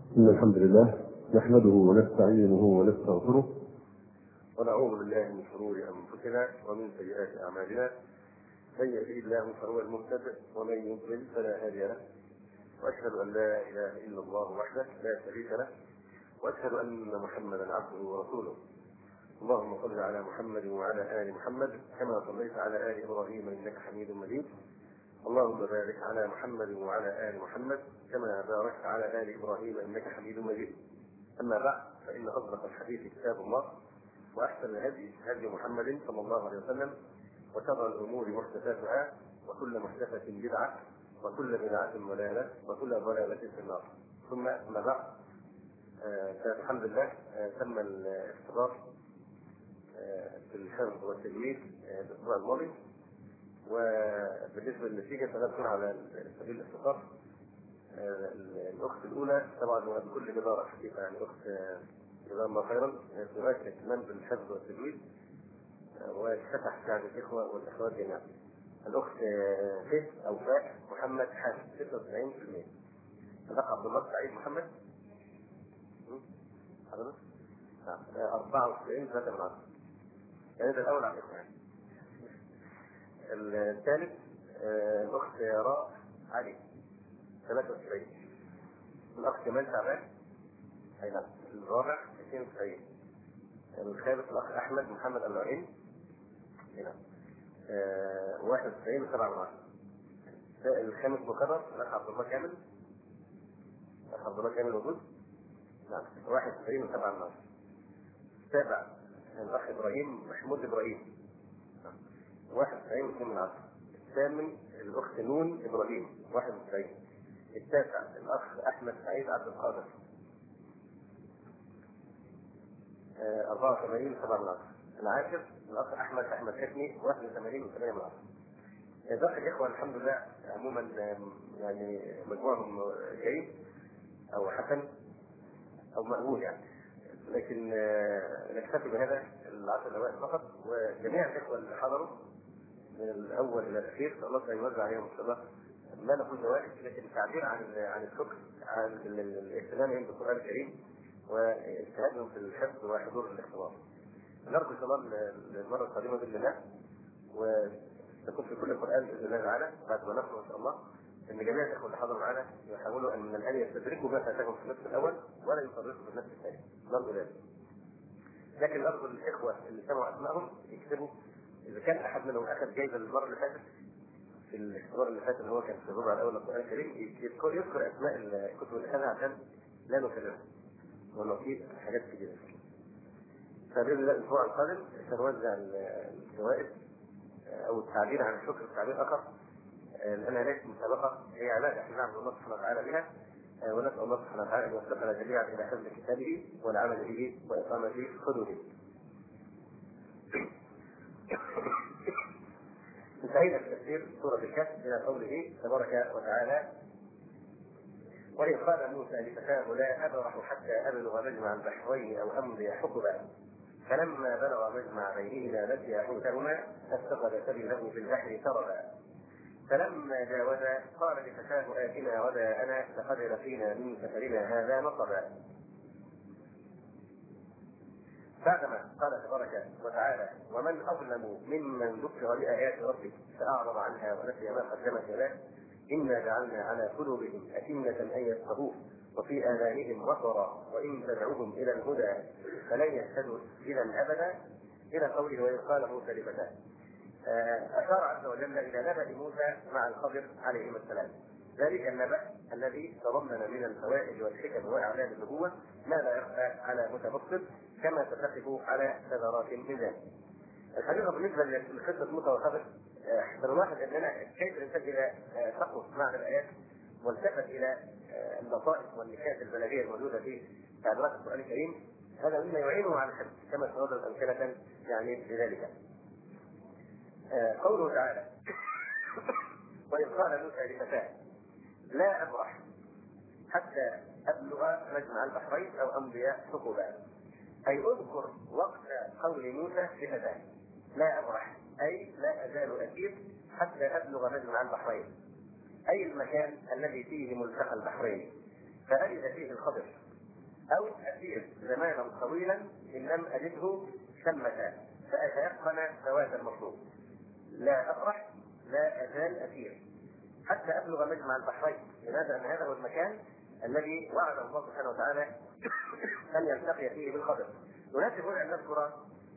إن الحمد لله نحمده ونستعينه ونستغفره ونعوذ بالله من شرور أنفسنا ومن سيئات أعمالنا. من يهده الله فهو المهتد ومن يضلل فلا هادي له، وأشهد أن لا إله إلا الله وحده لا شريك له، وأشهد أن محمدا عبده ورسوله. اللهم صل على محمد وعلى آل محمد كما صليت على آل إبراهيم إنك حميد مجيد. اللهم بارك على محمد وعلى آل محمد كما باركت على آل إبراهيم إنك حميد مجيد. أما بعد، فإن أصدق الحديث كتاب الله، وأحسن الهدي هدي محمد صلى الله عليه وسلم، وشر الأمور محدثاتها، وكل محدثة بدعة، وكل بدعة ضلالة، وكل ضلالة في النار. ثم أما بعد، فالحمد لله تم الاختبار في الحفظ والتجويد الأسبوع الماضي، وبالنسبة للنتيجة فنذكر على سبيل الاختصار. الأخت الأولى طبعا بكل جدارة حقيقة، يعني أخت جزاها الله خيرا تراك اهتمام بالحفظ والتجويد، وفتح يعني الإخوة والأخوات جميعا. الأخت ف أو فاء محمد حامد 96%. الأخ عبد الله سعيد محمد حضرتك 94.3، يعني ده الأول على الإخوة. الثالث الأخت راء علي 73. الأخ كمال تعبان أي نعم الرابع 92. الخامس الأخ أحمد محمد العين هنا 91.7. الخامس مكرر الأخ عبد الله كامل، الأخ عبد الله كامل موجود نعم 91.7. السابع الأخ إبراهيم محمود إبراهيم 91.2. الثامن الأخت نون إبراهيم 91. التاسع الأخ أحمد سعيد عبد القادر 84.7. العاشر الأخ أحمد حكمي 81.8. باقي الإخوة الحمد لله عموما يعني مجموعهم جيد أو حسن أو مقبول يعني، لكن نكتفي بهذا العشر الأوائل فقط. وجميع الإخوة اللي حضروا من الأول إلى الأخير الله يوزع عليهم إن شاء الله ما نقول زوائد، لكن تعبير عن الشكر عن الاهتمام بالقرآن الكريم واجتهادهم في الحفظ وحضور الاختبار. نرجو إن شاء الله المرة القادمة بإذن الله، وتكون في كل القرآن بإذن الله تعالى بعد ما نخلص إن شاء الله، ان جميع الاخوه اللي حضروا معنا يحاولوا ان من الان يستدركوا ما فاتهم في النصف الاول ولا يفرطوا في النصف الثاني. نرجو ذلك. لكن نرجو الاخوه اللي سمعوا اسمائهم يكتبوا، اذا كان احد منهم اخذ جايزه المره اللي فاتت في الاختبار اللي فات اللي هو كان في الربع الاول للقران الكريم، يذكر اسماء الكتب اللي اخذها عشان لا نكررها ونعطي حاجات كثيره. فباذن الله الاسبوع القادم سنوزع الجوائز او التعبير عن الشكر بتعبير اخر، لأنها ليست مسابقة، هي عبادة احنا نعبد الله سبحانه وتعالى بها، ونسأل الله سبحانه وتعالى أن يوفقنا جميعا إلى حفظ كتابه والعمل به وإقامة حدوده. انتهينا في تفسير سورة الكهف إلى قوله تبارك وتعالى: وإذ قال موسى لفتاه لا أبرح حتى أبلغ مجمع البحرين أو أمضي حقبا فلما بلغ مجمع بينهما نسيا حوتهما فاتخذ سبيله في البحر سربا فلما جاوزا قال لفتاه آتنا غداءنا لقد لقينا من سفرنا هذا نصبا. بعدما قال تبارك وتعالى: ومن أظلم ممن ذكر بآيات ربه فأعرض عنها ونسي ما قدمت يداه إنا جعلنا على قلوبهم أكنة أن يفقهوه وفي آذانهم وقرا وإن تدعوهم إلى الهدى فلن يهتدوا إذا أبدا إلى قوله: وإذ قال موسى لفتاه. أشار عز وجل إلى نبأ موسى مع الخضر عليهما السلام، ذلك النبأ الذي تضمن من الفوائد والحكم وإعلان النبوة ما لا يخفى على متبصر كما تتفق على ثغرات من ذلك. الحقيقة بالنسبة لقصة موسى والخضر بنلاحظ أننا كيف الإنسان إذا فقه معنى الآيات والتفت إلى اللطائف والنكات البلاغية الموجودة في تعبيرات القرآن الكريم هذا مما يعينه على الحفظ كما تفضل أمثلة يعني لذلك. قوله تعالى: وإذ قال موسى لفتاه لا أبرح حتى أبلغ مجمع البحرين أو أمضي حقبا، أي أذكر وقت قول موسى لفتاه لا أبرح، أي لا أزال أسير حتى أبلغ مجمع البحرين، أي المكان الذي فيه ملتقى البحرين. فأجد فيه الخضر، أو أسير زمانا طويلا إن لم أجده ثمة فأتيقن ذوات المطلوب، لا أفرح لا أزال أسير حتى أبلغ مجمع البحرين. لماذا؟ أن هذا هو المكان الذي وعد الله سبحانه وتعالى أن يلتقي فيه بالخضر. يناسب هنا أن نذكر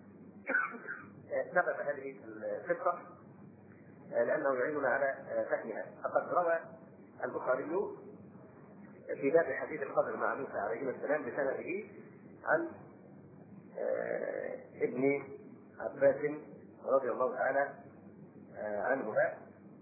سبب هذه القصة لأنه يعيننا على فهمها. فقد روى البخاري في باب حديث الخضر مع موسى عليه السلام بسنده عن ابن عباس رضي الله تعالى عنهما.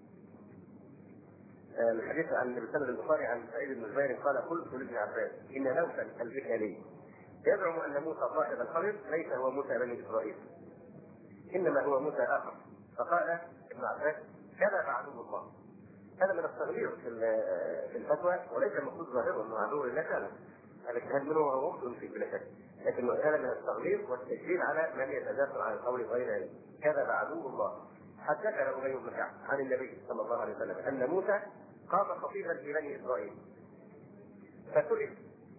الحديث عن بسند البخاري عن سعيد بن جبير قال: قلت لابن عباس ان نوفا البكالي يزعم ان موسى صاحب الخضر ليس هو موسى بني اسرائيل انما هو موسى اخر. فقال ابن عباس: كذا عدو الله. هذا من التغليظ في الفتوى، وليس المقصود ظاهره انه عدو لله فعلا، هذا اجتهاد منه وهو مخطئ في بلا شك، لكن هذا من التغليظ والتشديد على من يتجاسر عن القول غير ذلك. كذا عدو الله. حدثنا ابي بن كعب عن النبي صلى الله عليه وسلم ان موسى قام خطيبا في بني اسرائيل فسئل: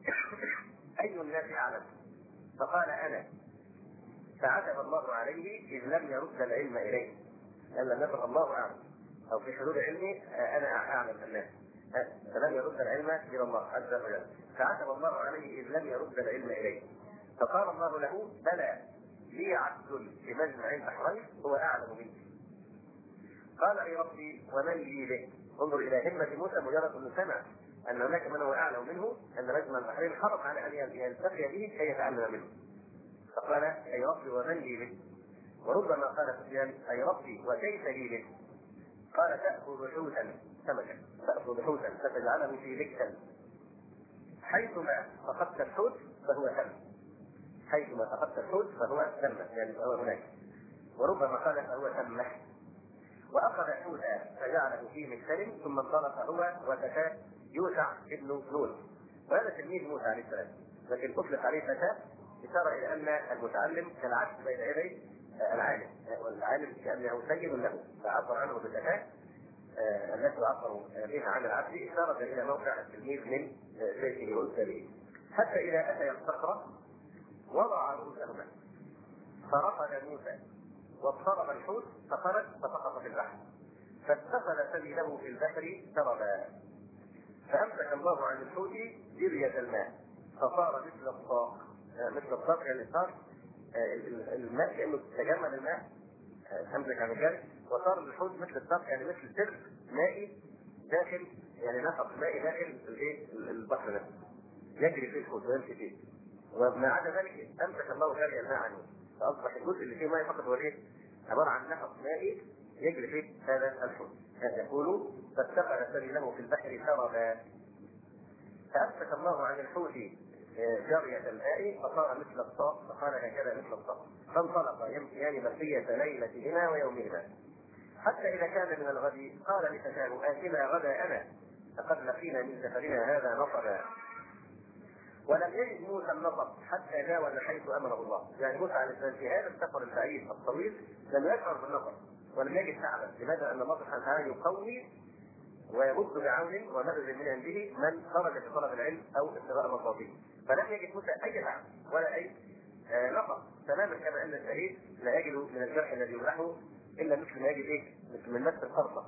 اي الناس اعلم؟ فقال: انا. فعتب الله عليه اذ لم يرد العلم اليه، قال لم يقل الله اعلم، او في حدود علمي انا اعلم الناس، فلم يرد العلم الى الله عز وجل. فعتب الله عليه اذ لم يرد العلم اليه. فقال الله له: بلى، لي عبد في مجمع البحرين هو اعلم منك. قال: اي ربي ومن لي به؟ انظر الى همه موسى، مجرد انه سمع ان هناك من هو اعلم منه، ان مجمع البحرين حرص على ان يلتقي به كي يتعلم منه. فقال: اي ربي ومن لي به؟ وربما قال سفيان: اي ربي وكيف لي به؟ قال: تأخذ حوتا سمكا، تأخذ حوتا فتجعله في بكتا، حيثما فقدت الحوت فهو ثم، حيثما فقدت الحوت فهو ثم، يعني فهو هناك. وربما قال فهو ثمه. وأخذ حوتا فجعله في مكتل، ثم انطلق هو وفتاه يوشع ابن نون، وهذا تلميذ موسى عليه السلام، لكن أطلق عليه فتاه إشارة إلى أن المتعلم كالعكس بين يدي العالم، والعالم كأنه سيد له، فعبر عنه بالفتاه التي عبر بها عن العبد إشارة إلى موقع التلميذ من بيته وأسره. حتى إذا أتى الصخرة وضع رؤوسهما فرفض موسى واضطرب الحوت فخرج فسقط في البحر، فاتخذ سبيله في البحر سربا، فأمسك الله عن الحوت جرية الماء فصار مثل الطاق. مثل الطاق يعني صار الماء كأنه تجمد الماء، أمسك عن الجري، وصار الحوت مثل الطاق يعني مثل سرب مائي داخل، يعني نفق مائي داخل البحر نفسه يجري فيه الحوت ويمشي فيه. وما عدا ذلك أمسك الله جري الماء عنه، فأصبح الجزء اللي فيه ماء فقط هو عبارة عن نفق مائي يجري فيه هذا الحوت. يقول: فاتخذ سبيله في البحر سربا، فأمسك الله عن الحوت جارية الماء فصار مثل الطاق، فقال: هكذا مثل الطاق. فانطلقا يمشيان بقية ليلتهما ويومهما، حتى إذا كان من الغد قال لفتاه: آتنا غداءنا فقد لقينا من سفرنا هذا نصبا. ولم يجد موسى النصب حتى جاوز حيث أمره الله. يعني موسى عليه السلام في هذا السفر البعيد الطويل لم يشعر بالنصب ولم يجد تعبا. لماذا؟ أن الله سبحانه وتعالى يقوي ويمد بعون ومدد من عنده من خرج في طلب العلم او ابتغاء مرضاته. فلم يجد موسى اي تعب ولا اي نقص، تماما كما ان الشهيد لا يجد من الجرح الذي يجرحه الا مثل ما يجد مثل من نفس القرصه.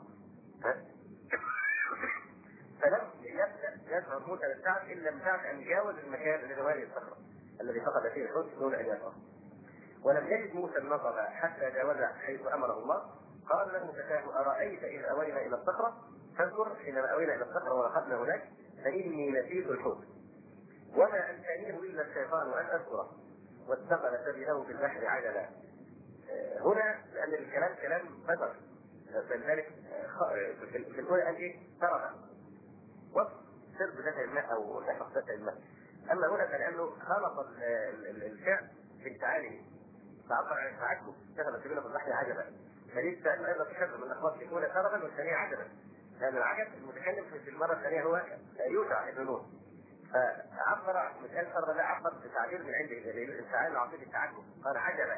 فلم يبدا يشعر موسى بالتعب الا من بعد ان جاوز المكان الذي هو هذه الصخره الذي فقد فيه الحوت دون ان يشعر. ولم يجد موسى النصب حتى جاوز حيث امره الله. قال له فتاه: ارايت اذ اوينا الى الصخره، فاذكر حينما اوينا الى الصخره ورقدنا هناك فاني نسيت الحوت وما انسانيه الا الشيطان ان اذكره، واتخذ سبيله في البحر عجلا. هنا لان الكلام كلام بشر، فلذلك في الاولى قال ايه؟ ترك وصف سرب ذات الماء او نفق ذات الماء. اما هنا فلانه خلط الفعل في التعالي فعبر عن التعجب، اتخذ سبيله في البحر عجبا. فليه التعليم ايضا تشبه من الاخلاق الاولى سربا والثانيه عجبا، لان العجب المتكلم في المره الثانيه هو يوشع ابن نون، فعبر مثال سربا لا عبر بتعبير من عنده الانفعال العاطفي التعجب، قال عجبا.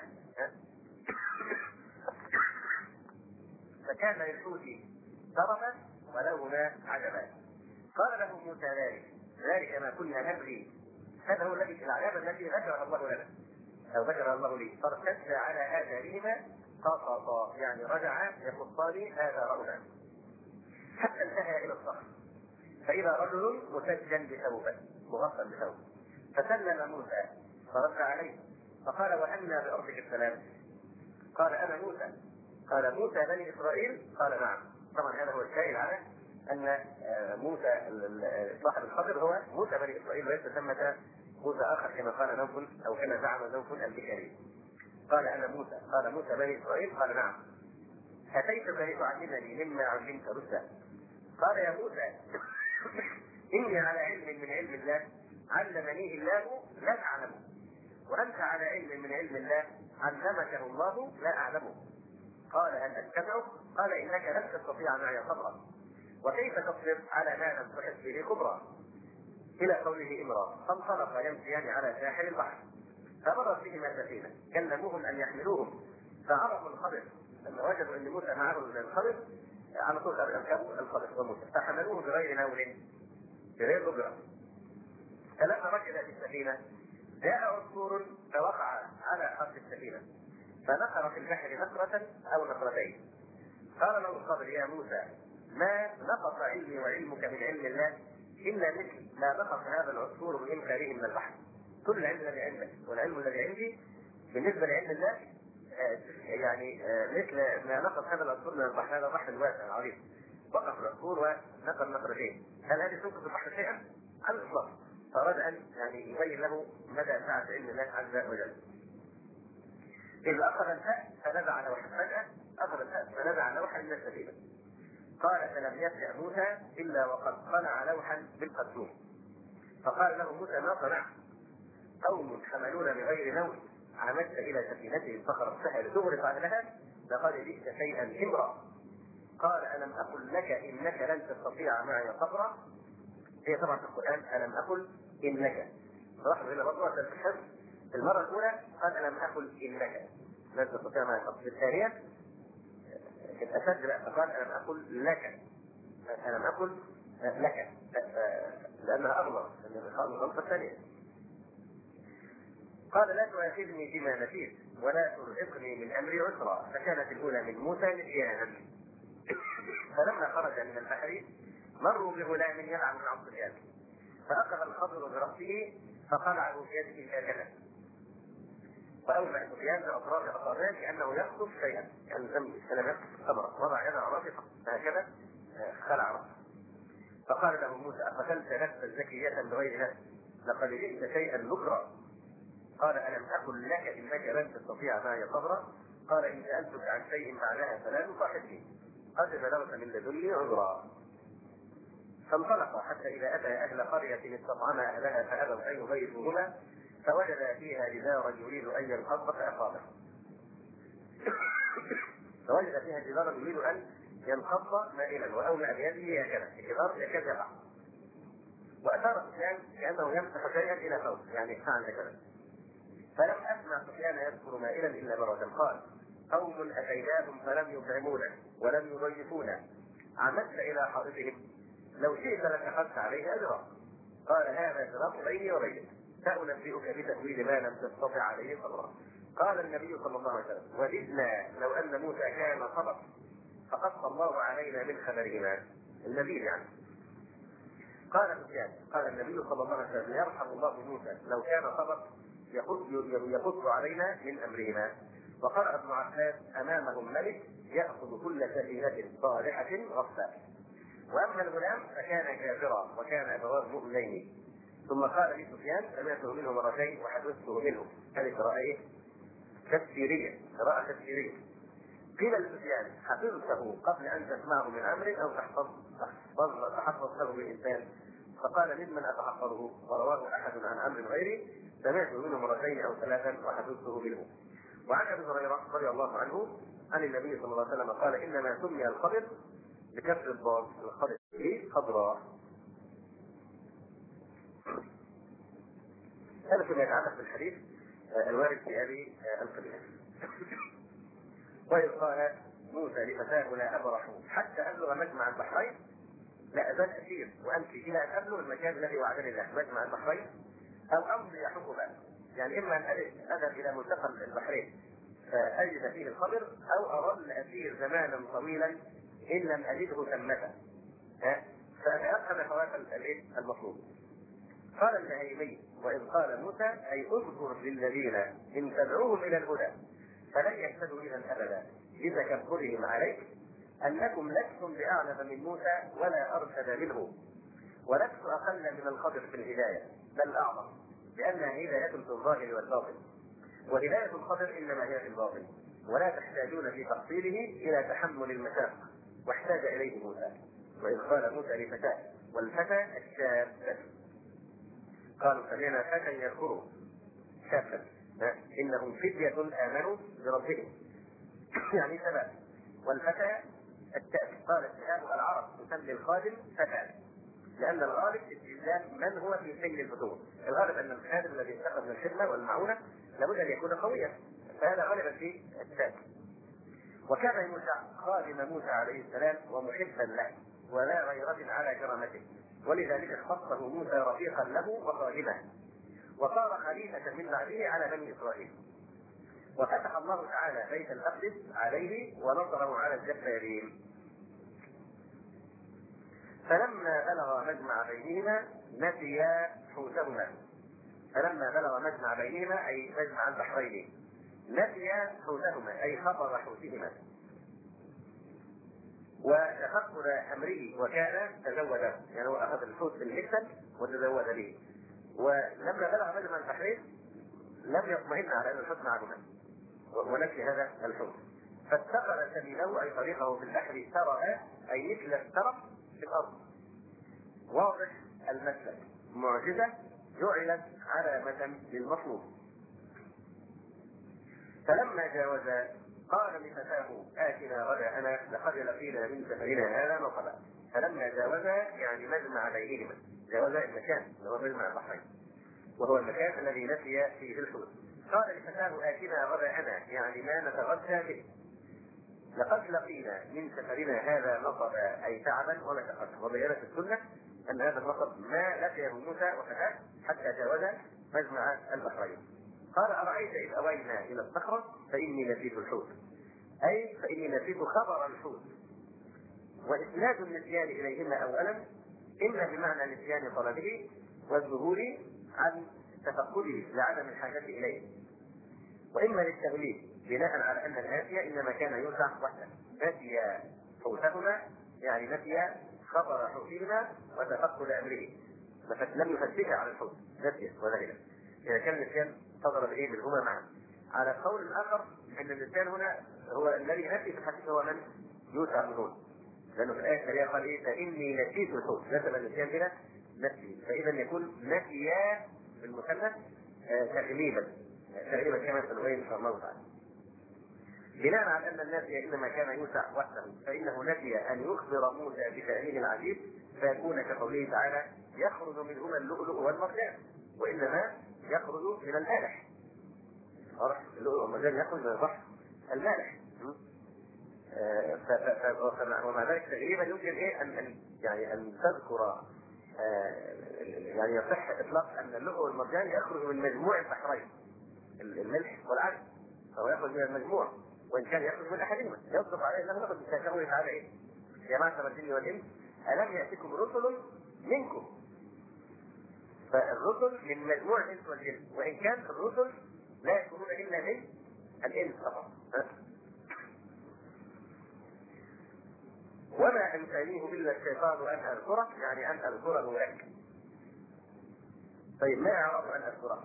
فكان للحوت سربا ولهما عجبا. قال له موسى ذلك ذلك ما كنا نبغي. هذا هو الذي العذاب الذي ذكره الله لنا او ذكر الله لي. فارتد على اثارهما قصصا، يعني رجع يقصان اثارهما حتى انتهى الى الصخر، فاذا رجل مسجل بثوبه مغطى بثوب، فسلم موسى فرد عليه فقال وأنى بأرضك السلام؟ قال أنا موسى. قال موسى بني إسرائيل؟ قال نعم. طبعا هذا هو الشاهد على أن موسى صاحب الخضر هو موسى بني إسرائيل وليس ثمة موسى آخر كما قال نوف أو كما زعم نوف البكري. قال أنا موسى. قال موسى بني إسرائيل؟ قال نعم. أتيتك لتعلمني مما علمت رشدا؟ قال يا موسى إني على علم من علم الله علمنيه الله لا أعلمه، وأنت على علم من علم الله علمكه الله لا أعلمه. قال هل أتبعك؟ قال إنك لن تستطيع معي صبرا، وكيف تصبر على ما لم تحس به خبرا؟ إلى قوله إمرا. فانطلق يمشيان على ساحل البحر، فمرت بهما سفينة كلموهم أن يحملوهم، فعرفوا الخضر لما وجدوا أن موسى معه الخضر على طول أركبوا الخضر وموسى فحملوه بغير نول بغير أجرة. فلما ركب في السفينة جاء عصفور فوقع على خط السفينة فنقر في البحر نقرة أو نقرتين. قال له الخضر يا موسى ما نقص علمي وعلمك من علم الله إلا مثل ما نقص هذا العصفور من إنقاذه من البحر. كل العلم الذي عندك والعلم الذي عندي بالنسبة لعلم الله يعني مثل ما نقص هذا العصفور من البحر، هذا البحر الواسع العريض وقف العصفور ونقر نقرتين. هل هذه تنقص البحر شيئا؟ على الإطلاق. فأراد أن يعني يبين له مدى سعة علم الله عز وجل. إذا أخذ الفأس فنزع لوحا، فجأة أخذ الفأس فنزع لوحا من السفينة. قال فلم يرجع موسى إلا وقد صنع لوحا بالقدوم. فقال له موسى ما صنعت؟ قوم حملون بغير نوم عمدت إلى سفينتهم فخرجتها لتغرق أهلها لقد جئت شيئا إمرا. قال ألم أقل لك إنك لن تستطيع معي صبرا؟ هي طبعا في القرآن ألم أقل إنك، لاحظوا هنا برضه الحفظ المرة الأولى قال ألم أقل إنك لن تستطيع معي صبرا، في الثانية الأسد قال ألم أقل لك، ألم أقل لك لأنها أغلط الغلطة الثانية. قال لا تؤاخذني بما نسيت ولا ترهقني من أمري عسرا. فكانت الأولى من موسى نسيانا. فلما خرج من البحر مروا بغلام يلعب مع الصبيان فأخذ الخضر برأسه فقلعه في يده هكذا، فأوجع الصبيان بأطراف أصابعه كأنه يخطف شيئا، يعني لم يخطف الثمرة، وضع يده على رأسه هكذا خلع رأسه. فقال له موسى أقتلت نفسا زكية بغير نفس لقد جئت شيئا نكرا. قال ألم أقل لك إنك لن تستطيع معي صبرا؟ قال إن سألتك عن شيء بعدها فلا تصاحبني قد بلغت من لدني عذرا. فانطلق حتى إذا أتى أهل قرية استطعم أهلها فأبوا أن يضيفوهما فوجد فيها جدارا يريد أن ينقض فأقامه. فوجد فيها جدارا يريد أن ينقض مائلا وأومأ بيده هكذا الجدار يكاد يقع، وأشار سفيان كأنه يمسح شيئا إلى فوق يعني فعل هكذا. فلم أسمع سفيان يذكر مائلا إلا مرة. قال قوم أتيناهم فلم يطعمونا ولم يضيفونا عمدت إلى حائطهم لو شئت لاتخذت عليه أجرا. قال هذا فراق بيني وبينك سأنبئك بتأويل ما لم تستطع عليه صبرا. قال النبي صلى الله عليه وسلم وددنا لو أن موسى كان صبر فقص الله علينا من خبرهما النبي يعني. قال سفيان قال النبي صلى الله عليه وسلم يرحم الله موسى لو كان صبر يقص علينا من أمرهما. وقرأ ابن عباس أمامهم ملك يأخذ كل سفينة صالحة غصبا. وأما الغلام فكان كافرا وكان أبواه مؤمنين. ثم قال لي سفيان سمعته منه مرتين وحدثته منه. هذه قراءة تفسيرية، قراءة تفسيرية. قيل لسفيان حفظته قبل أن تسمعه من أمر أو تحفظته بالإنسان؟ فقال ممن أتحفظه؟ ورواه أحد عن أمر غيري سمعته منه مرتين أو ثلاثا وحفظته منه. وعن أبي هريرة رضي الله عنه عن النبي صلى الله عليه وسلم قال إنما سمي الخضر بكسر الضاد الخضر خضراء. هذا فيما يتعلق بالحديث الوارد في أبي القبيلة. وإذ قال موسى لفتاه لا أبرح حتى أبلغ مجمع البحرين لا أزال أسير وأمشي إلى أن أبلغ المكان الذي وعدني الله مجمع البحرين، أو أمضي حقبا، يعني إما أن أذهب إلى ملتقى البحرين فأجد فيه الخضر، أو أظل أسير زمانا طويلا إن لم أجده ثمة فأتيقن فوات المطلوب. قال النهيمي: وإذ قال موسى أي اذكر للذين إن تدعوهم إلى الهدى فلن يهتدوا إذا أبدا لتكبرهم عليك أنكم لستم بأعلم من موسى ولا أرشد منه، ولست أقل من الخضر في الهداية بل أعظم، لأنها هداية في الظاهر والباطن، وهداية الخضر إنما هي في الباطن، ولا تحتاجون في تحصيله إلى تحمل المشاق، واحتاج إليه موسى. وإذ قال موسى لفتاه، والفتى الشاب، قالوا سمعنا فتى يذكره شابا إنهم فتية آمنوا بربهم يعني شباب. والفتى التأب، قال الشهاب العرب تسمي الخادم فتى، لأن الغالب استخدام من هو في سن الفتوة. الغالب أن الخادم الذي يستخدم من الخدمة والمعونة لابد أن يكون قويا، فهذا غالبا في التأب. وكان يوشع خادم موسى عليه السلام ومحبا له ولا غيرة على كرامته، ولذلك اختصه موسى رفيقا له وخادمه، وصار خليفة من بعده على بني إسرائيل. وفتح الله تعالى بيت المقدس عليه ونصره على الجبارين. فلما بلغ مجمع بينهما نسيا حوتهما، فلما بلغ مجمع بينهما أي مجمع البحرين نسيا حوتهما أي خطر حوتهما وتفقد أمره، وكان تزوجا، يعني هو أخذ الحوت بالمكسل وتزوج به. ولما بلغ مجمع البحرين لم يطمئن على أن الحوت معهما ونسي هذا الحوت، فاتخذ سبيله أي طريقه في البحر سرعا أي مثل السرف في الأرض، واضح المسلك، معجزة جعلت علامة للمطلوب. فلما جاوز قال لفتاه آتنا غداءنا لقد لقينا من سفرنا هذا نصبا. فلما جاوز يعني مجمع بينهما، جاوز المكان اللي هو مجمع البحرين وهو المكان الذي نسي فيه الحوت. قال لفتاه آتنا غداءنا يعني ما نتغدى به، لقد لقينا من سفرنا هذا نصبا أي تعبا ومشقة. وبينت السنة أن هذا النصب ما لقيه موسى وفتاه حتى جاوز مجمع البحرين. قال أرأيت إذ أوينا إلى الصخرة فإني نسيت الحوت، أي فإني نسيت خبر الحوت. وإسناد النسيان إليهما أولا إما بمعنى نسيان طلبه والذهول عن تفقده لعدم الحاجة إليه، وإما للتغليب بناء على أن الناسية إنما كان يوسع وحده، نسي حوتهما يعني نسي خبر حوتهما وتفقد أمره، لم يفتش على الحوت، نسي وذهل. إذا كان النسيان صدر بإيه منهما معا. على قول آخر أن النسيان هنا هو الذي نسي في الحديث هو من يوسع منه، لأنه في الآية الثانية قال إيه فإني نسيت الحوت، نسب النسيان إلى نسي، فإذا يكون نسيا بالمثنى تغليبا كما سنبين إن شاء الله تعالى. بناء على أن الناسي إنما كان يوسع وحده فإنه نسي أن يخبر موسى بتأمين العجيب، فيكون كقوله تعالى يخرج منهما اللؤلؤ والمرجان، وإنما يخرج من المالح. اللؤلؤ والمرجان يخرج من البحر المالح. ومع ذلك تقريبا يمكن إيه أن تذكر يعني يصح إطلاق أن اللؤلؤ والمرجان يخرج من مجموع البحرين الملح والعسل، فهو يخرج من المجموع وإن كان يخرج من أحدهما. يصدق عليه أنه نقد بتشاؤه تعالى إيه يا معشر الجن والإنس ألم يأتكم رسل منكم، فالرسل من مجموع الإنس والجن، وإن كان الرسل لا يكونون إلا من الإنس فقط. وما أنسانيه إلا الشيطان أن أذكره يعني أن أذكره لك. طيب ما أعرف أن أذكره؟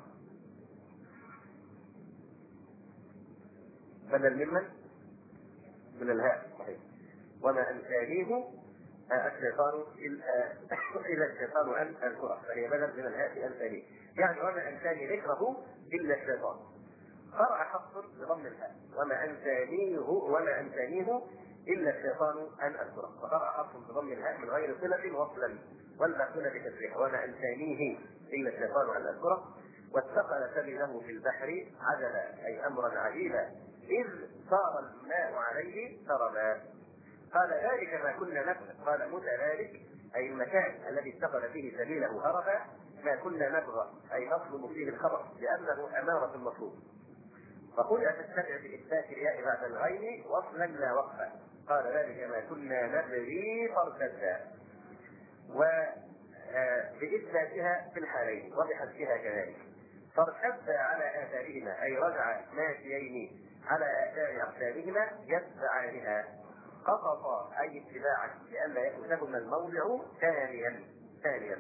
بدل من الهاء صحيح. وما أنسانيه الشيطان إلا الشيطان أن أذكره، فهي بدل من الهاء أنسانيه، يعني وما أنساني ذكره إلا الشيطان. قرأ حفص بضم الهاء وما أنسانيه إلا الشيطان أن أذكره، وقرأ حفص بضم الهاء من غير صلة وصلا والباقون بتسريح وما أنسانيه إلا الشيطان أن أذكره. واتخذ سبيله في البحر عجلا أي أمرا عجيبا إذ صار الماء عليه سربا. قال ذلك ما كنا نبغي، قال موسى ذلك أي المكان الذي اتخذ فيه سبيله هربا ما كنا نبغى أي نطلب فيه الخبر لأنه أمارة المطلوب. فقل أتتبع بإثبات الياء بعد الغين وصلا لا وقفا، قال ذلك ما كنا نبغي فارتدا، وبإثباتها في الحالين وبحذفها كذلك. فارتد على آثارهما أي رجع ماشيين على آثار أقدامهما يتبعانها، قصص أي اتباعا لئلا يفوتهما الموضع ثانيا.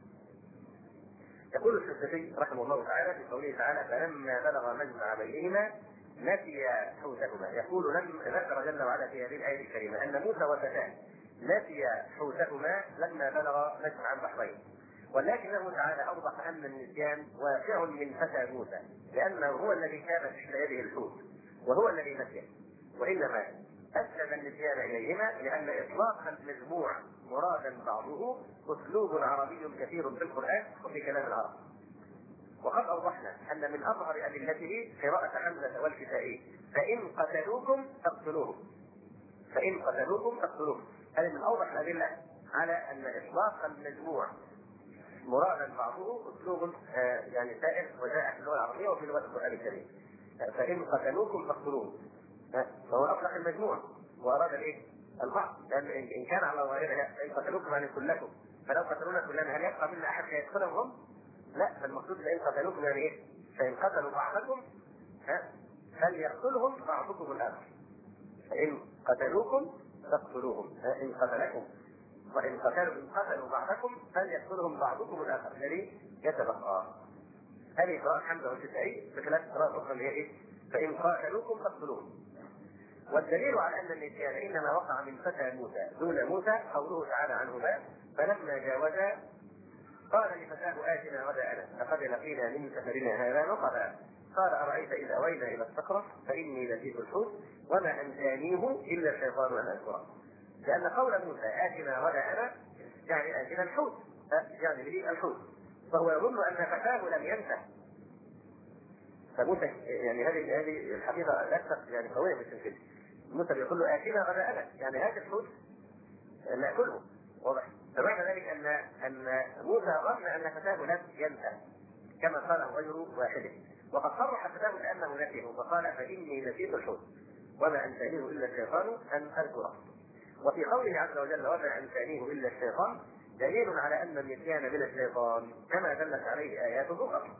يقول الشافعي رحمه الله تعالى في قوله تعالى فلما بلغ مجمع بينهما نسي حوتهما، يقول ذكر جل وعلا في هذه الآية الكريمة أن موسى وفتاه نسي حوتهما لما بلغ مجمع البحرين، ولكنه تعالى أوضح أن النسيان واقع من فتى موسى لأنه هو الذي كان في يده الحوت وهو الذي نسيه، وإنما أسلم النسيان إليهما لأن إطلاق المجموع مرادا بعضه أسلوب عربي كثير في القرآن وفي كلام العرب. وقد أوضحنا أن من أظهر أدلته قراءة حمزة والكسائي فإن قتلوكم فاقتلوهم، هذه من أوضح الأدلة على أن إطلاق المجموع مرادا بعضه أسلوب يعني سائر وجاء في اللغة العربية وفي لغة القرآن الكريم. فإن قتلوكم فاقتلوهم، فهو أطلق المجموع وأراد الإيه؟ البعض، لأن إن كان على ظاهرها فإن قتلوكم يعني كلكم، فلو قتلونا كلنا هل يبقى منا أحد يدخلهم؟ لا، فالمقصود فإن قتلوكم يعني إيه؟ فإن قتلوا بعضكم فليقتلهم بعضكم الآخر. فإن قتلوكم فاقتلوهم، إن قتلكم وإن قتلوا بعضكم فليقتلهم بعضكم الآخر الذي يتبقى. هذه قراءة حمزة والكسائي بخلاف قراءة أخرى اللي هي إيه؟ فإن قاتلوكم فاقتلوهم. والدليل على أن النسيان إنما وقع من فتى موسى دون موسى قوله تعالى عنهما فلما جاوزا قال لفتاه آتنا غداءنا لقد لقينا من سفرنا هذا نصبا، قال أرأيت إذ أوينا إلى الصخرة فإني نسيت الحوت وما أنسانيه إلا الشيطان أن أذكره. لأن قول موسى آتنا غداءنا يعني آتنا الحوت، يعني به الحوت، فهو يظن أن فتاه لم ينسى. فموسى يعني هذه الحقيقة ليست يعني قوية في التنفيذ. موسى بيقول له آتنا غداءنا يعني هذا الحوت نأكله، واضح؟ فمعنى ذلك أن موسى ظن أن فتاه لم ينسى كما قاله غير واحد، وقد صرح فتاه بأنه نسيه فقال فإني نسيت الحوت وما أنسانيه إلا الشيطان أن أذكره. وفي قوله عز وجل وما أنسانيه إلا الشيطان دليل على أن النسيان من الشيطان كما دلت عليه آيات أخرى.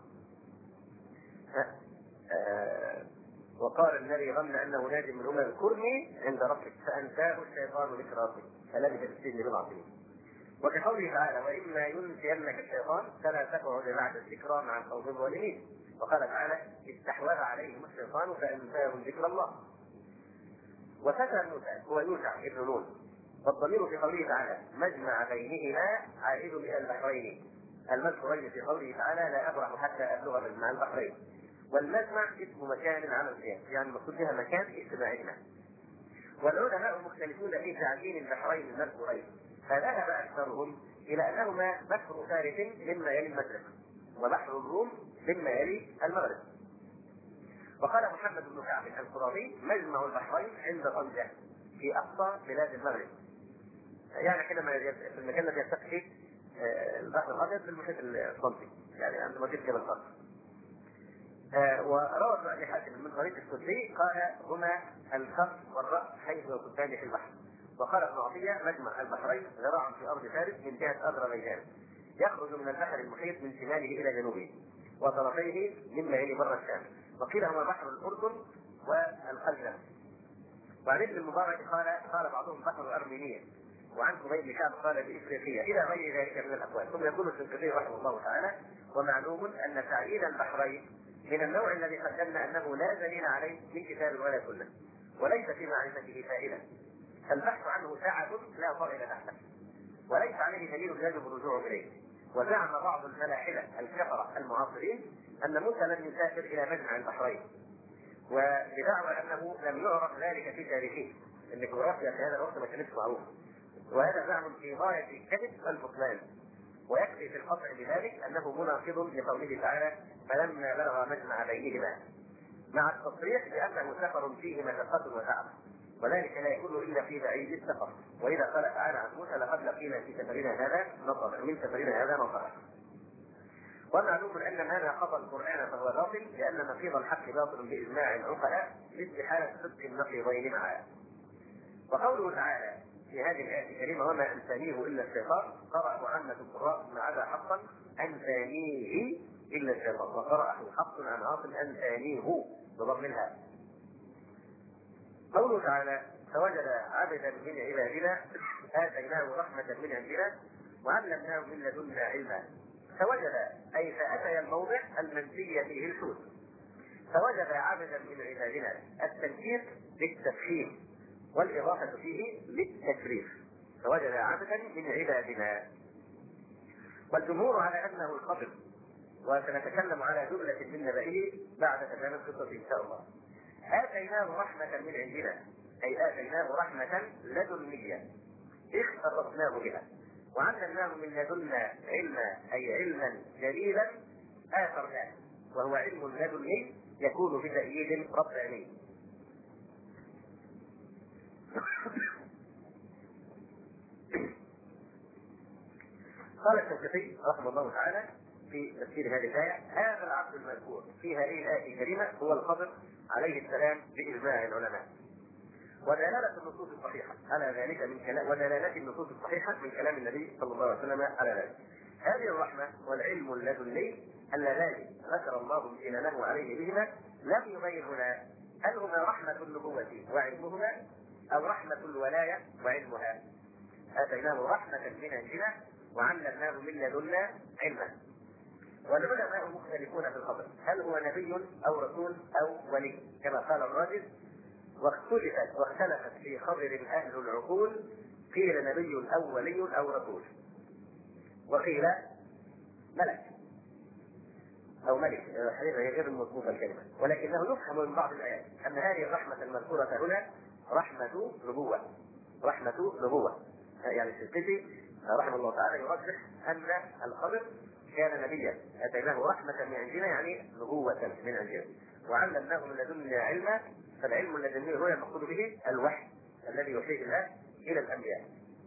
وقال الذي ظن أنه ناج منهما اذكرني عند ربك فأنساه الشيطان ذكر ربك فلبث في السجن بضع سنين. وكقوله تعالى وإما ينسينك الشيطان فلا تقعد بعد الذكرى مع القوم الظالمين. وقال تعالى استحوذ عليهم الشيطان فأنساهم ذكر الله. وفتى موسى هو يوشع ابن نون، والضمير في قوله تعالى مجمع بينهما عائد إلى البحرين، المذكورين في قوله تعالى لا أبرح حتى أبلغ مجمع البحرين. والمجمع اسم مكان على القياس يعني المقصود بها مكان اجتماعنا. والعلماء مختلفون في تعيين البحرين المذكورين، فذهب أكثرهم إلى أنهما بحر فارس مما يلي المشرق وبحر الروم مما يلي المغرب. وقال محمد بن كعب القرظي مجمع البحرين عند طنجة في أقصى بلاد المغرب، يعني حينما في المكان الذي يلتقي فيه البحر الأبيض بالمحيط الأطلنطي يعني عند مدينة جبل طارق. وروى ابن حاتم من طريق السدي قال هما الخف والرأس حيث يصبان في البحر. وقال ابن عطية مجمع البحرين ذراع في أرض فارس من جهة أذربيجان يخرج من البحر المحيط من شماله إلى جنوبه وطرفيه مما يلي بر الشام، وقيل هو بحر الأردن والقلزم. وعن ابن المبارك قال بعضهم بحر أرمينيا، وعن أبي بن كعب قال بإفريقيا إلى غير ذلك من الأقوال. ثم يقول الشنقيطي رحمه الله تعالى ومعلوم أن تعيين البحرين من النوع الذي قدمنا أنه لا دليل عليه من كتاب ولا سنة وليس في معرفته فائدة، البحث عنه ساعة لا طائل تحته وليس عليه دليل يجب الرجوع إليه. وزعم بعض الملاحدة الكفرة المعاصرين أن موسى لم يسافر إلى مجمع البحرين، وبدعوى أنه لم يعرف ذلك في تاريخه، أن الجغرافيا في هذا الوقت ما كانتش معروفة، وهذا زعم في غاية الكذب والبطلان. ويكفي في القطع بذلك أنه مناقض لقوله تعالى فلما بلغ مجمع بينهما، مع التصريح بأنه سفر فيه مشقة وتعب، وذلك لا يكون الا في بعيد السفر. واذا قال تعالى عن موسى لقد لقينا في سفرنا هذا نصبا، من سفرنا هذا نصبا. ومعلوم ان هذا خطا القران فهو باطل، لان نقيض الحق باطل باجماع العقلاء لاستحاله صدق النقيضين معا. وقوله تعالى في هذه الايه الكريمه وما انسانيه الا الشيطان، قرأ عامة القراء ما عدا حقا انسانيه الا الشيطان، وقرأه حق عن عاصم انسانيه بضم الهاء. قوله تعالى فوجد عبدا من عبادنا اتيناه رحمه من عندنا وعلمناه من لدنا علما. فوجد اي فاتي الموضع المنسي فيه الحوت. فوجد عبدا من عبادنا، التنكير للتفخيم والاضافه فيه للتشريف. فوجد عبدا من عبادنا. والجمهور على انه الخضر، وسنتكلم على جمله من نبئه بعد تمام القصه ان شاء الله. آتيناه رحمة من عندنا، أي آتيناه رحمة لدنية اختصصناه بها، وعلمناه من لدنا علما، أي علما جليلا آثرناه، وهو علم لدني يكون بتأييد رباني. قال الشنقيطي رحمه الله تعالى في تفسير هذه الآية: هذا العبد المذكور في هذه الآية الكريمة هو الخضر عليه السلام بإجماع العلماء. ودلالة النصوص الصحيحة على ذلك من كلام ودلالة النصوص الصحيحة من كلام النبي صلى الله عليه وسلم على ذلك. هذه الرحمة والعلم اللدني اللذان ذكر الله امتنانه عليه بهما لم يبين هنا هل هما رحمة النبوة وعلمهما أو رحمة الولاية وعلمها. آتيناه رحمة من عندنا وعلمناه من لدنا علما. والعلماء مختلفون في الخبر، هل هو نبي أو رسول أو ولي كما قال الراجل. واختلفت في خبر أهل العقول، قيل نبي أو ولي أو رسول، وقيل ملك أو ملك، حديث غير مضبوطة الكلمة، ولكنه يفهم من بعض الآيات أن هذه الرحمة المذكورة هنا رحمة نبوة. رحمة نبوة، يعني الشنقيطي رحمه الله تعالى يرجح أن الخضر كان نبيا، آتيناه رحمة من عندنا يعني نبوة من عندنا، وعلمناه من لدنا علما. فالعلم اللدني هو المقصود به الوحي الذي يوحيه الله إلى الأنبياء،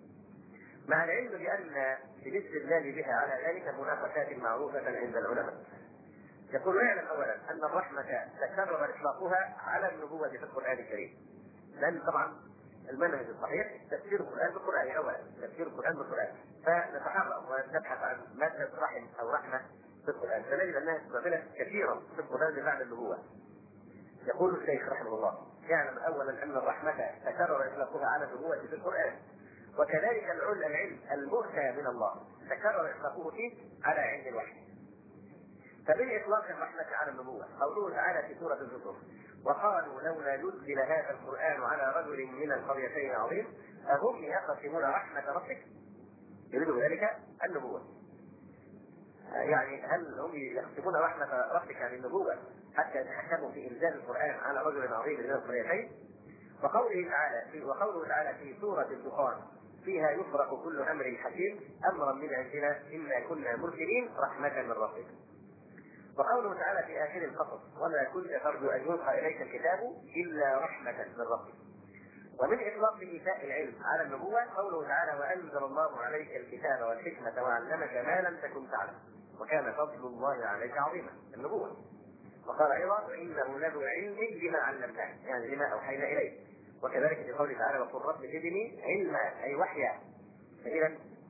مع العلم بأن بالاستدلال بها على ذلك مناقشات معروفة عند العلماء. يقول: اعلم أولا أن الرحمة تكرر إطلاقها على النبوة في القرآن الكريم، لأن طبعا المنهج الصحيح تفسير القرآن بالقرآن أولا، تفسير القرآن بالقرآن، فنتحرك ونبحث عن مادة رحم أو رحمة في القرآن، فنجد أنها استعملت كثيرا في القرآن بمعنى النبوة. يقول الشيخ رحمه الله: يعلم اولا ان الرحمه تكرر اطلاقها على النبوه في القران، وكذلك العلم المؤتى من الله تكرر اطلاقه فيه على علم الوحي. فمن اطلاق الرحمه على النبوه قوله تعالى في سوره الزخرف: وقالوا لولا نزل هذا القران على رجل من القريتين عظيم اهم يقسمون رحمه ربك. يريد ذلك النبوه، يعني هل هم يقسمون رحمه ربك عن النبوه حتى يتحكموا في انزال القران على رجل عظيم من القريتين؟ وقوله تعالى في سوره الدخان: فيها يفرق كل امر حكيم امرا من عندنا انا كنا مرسلين رحمه من ربك. وقوله تعالى في اخر القصص: وما كنت ترجو ان يلقى اليك الكتاب الا رحمه من ربك. ومن اطلاق ايتاء العلم على النبوه قوله تعالى: وانزل الله عليك الكتاب والحكمه وعلمك ما لم تكن تعلم وكان فضل الله عليك عظيما. النبوه. وقال ايضا: وانه لذو علم لما علمناه، يعني لما اوحينا اليه. وكذلك في قوله تعالى: وقل رب زدني علما، اي وحيا. فاذا